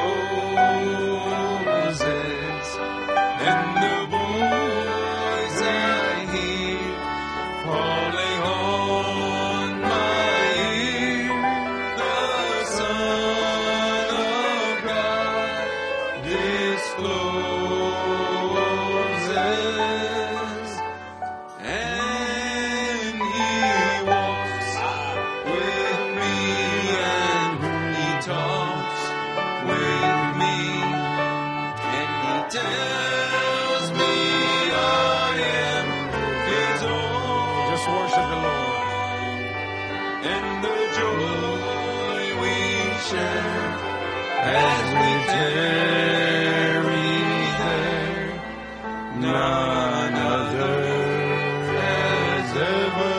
roses, and the voice I hear falling on my ear, the Son of God discloses, and He walks with me, and He talks with me, and He tells me I am His own, Just worship the Lord. and the joy we share as we tarry there, none other has ever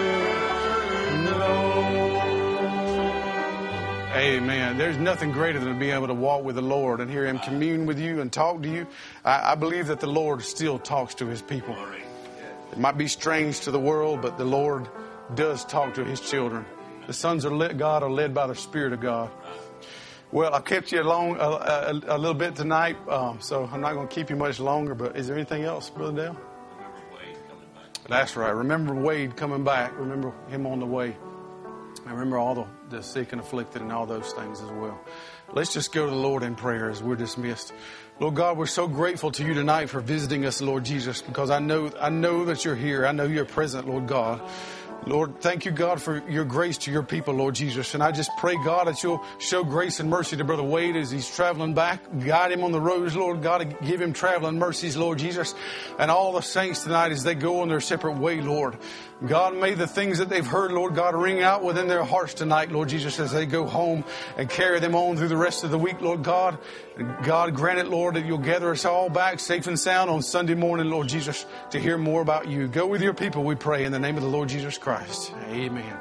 known. Amen. There's nothing greater than to be able to walk with the Lord and hear Him commune with you and talk to you. I believe that the Lord still talks to His people. It might be strange to the world, but the Lord does talk to His children. The sons of God are led by the Spirit of God. Well, I kept you along a little bit tonight, so I'm not going to keep you much longer. But is there anything else, Brother Dale? That's right. Remember Wade coming back. Remember him on the way. I remember all the sick and afflicted and all those things as well. Let's just go to the Lord in prayer as we're dismissed. Lord God, we're so grateful to you tonight for visiting us, Lord Jesus, because I know that you're here. I know you're present, Lord God. Lord, thank you, God, for your grace to your people, Lord Jesus. And I just pray, God, that you'll show grace and mercy to Brother Wade as he's traveling back. Guide him on the roads, Lord God, and give him traveling mercies, Lord Jesus. And all the saints tonight as they go on their separate way, Lord. God, may the things that they've heard, Lord God, ring out within their hearts tonight, Lord Jesus, as they go home and carry them on through the rest of the week, Lord God. And God, grant it, Lord, that you'll gather us all back safe and sound on Sunday morning, Lord Jesus, to hear more about you. Go with your people, we pray, in the name of the Lord Jesus Christ. Amen.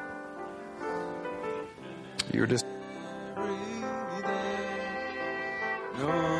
You're just... No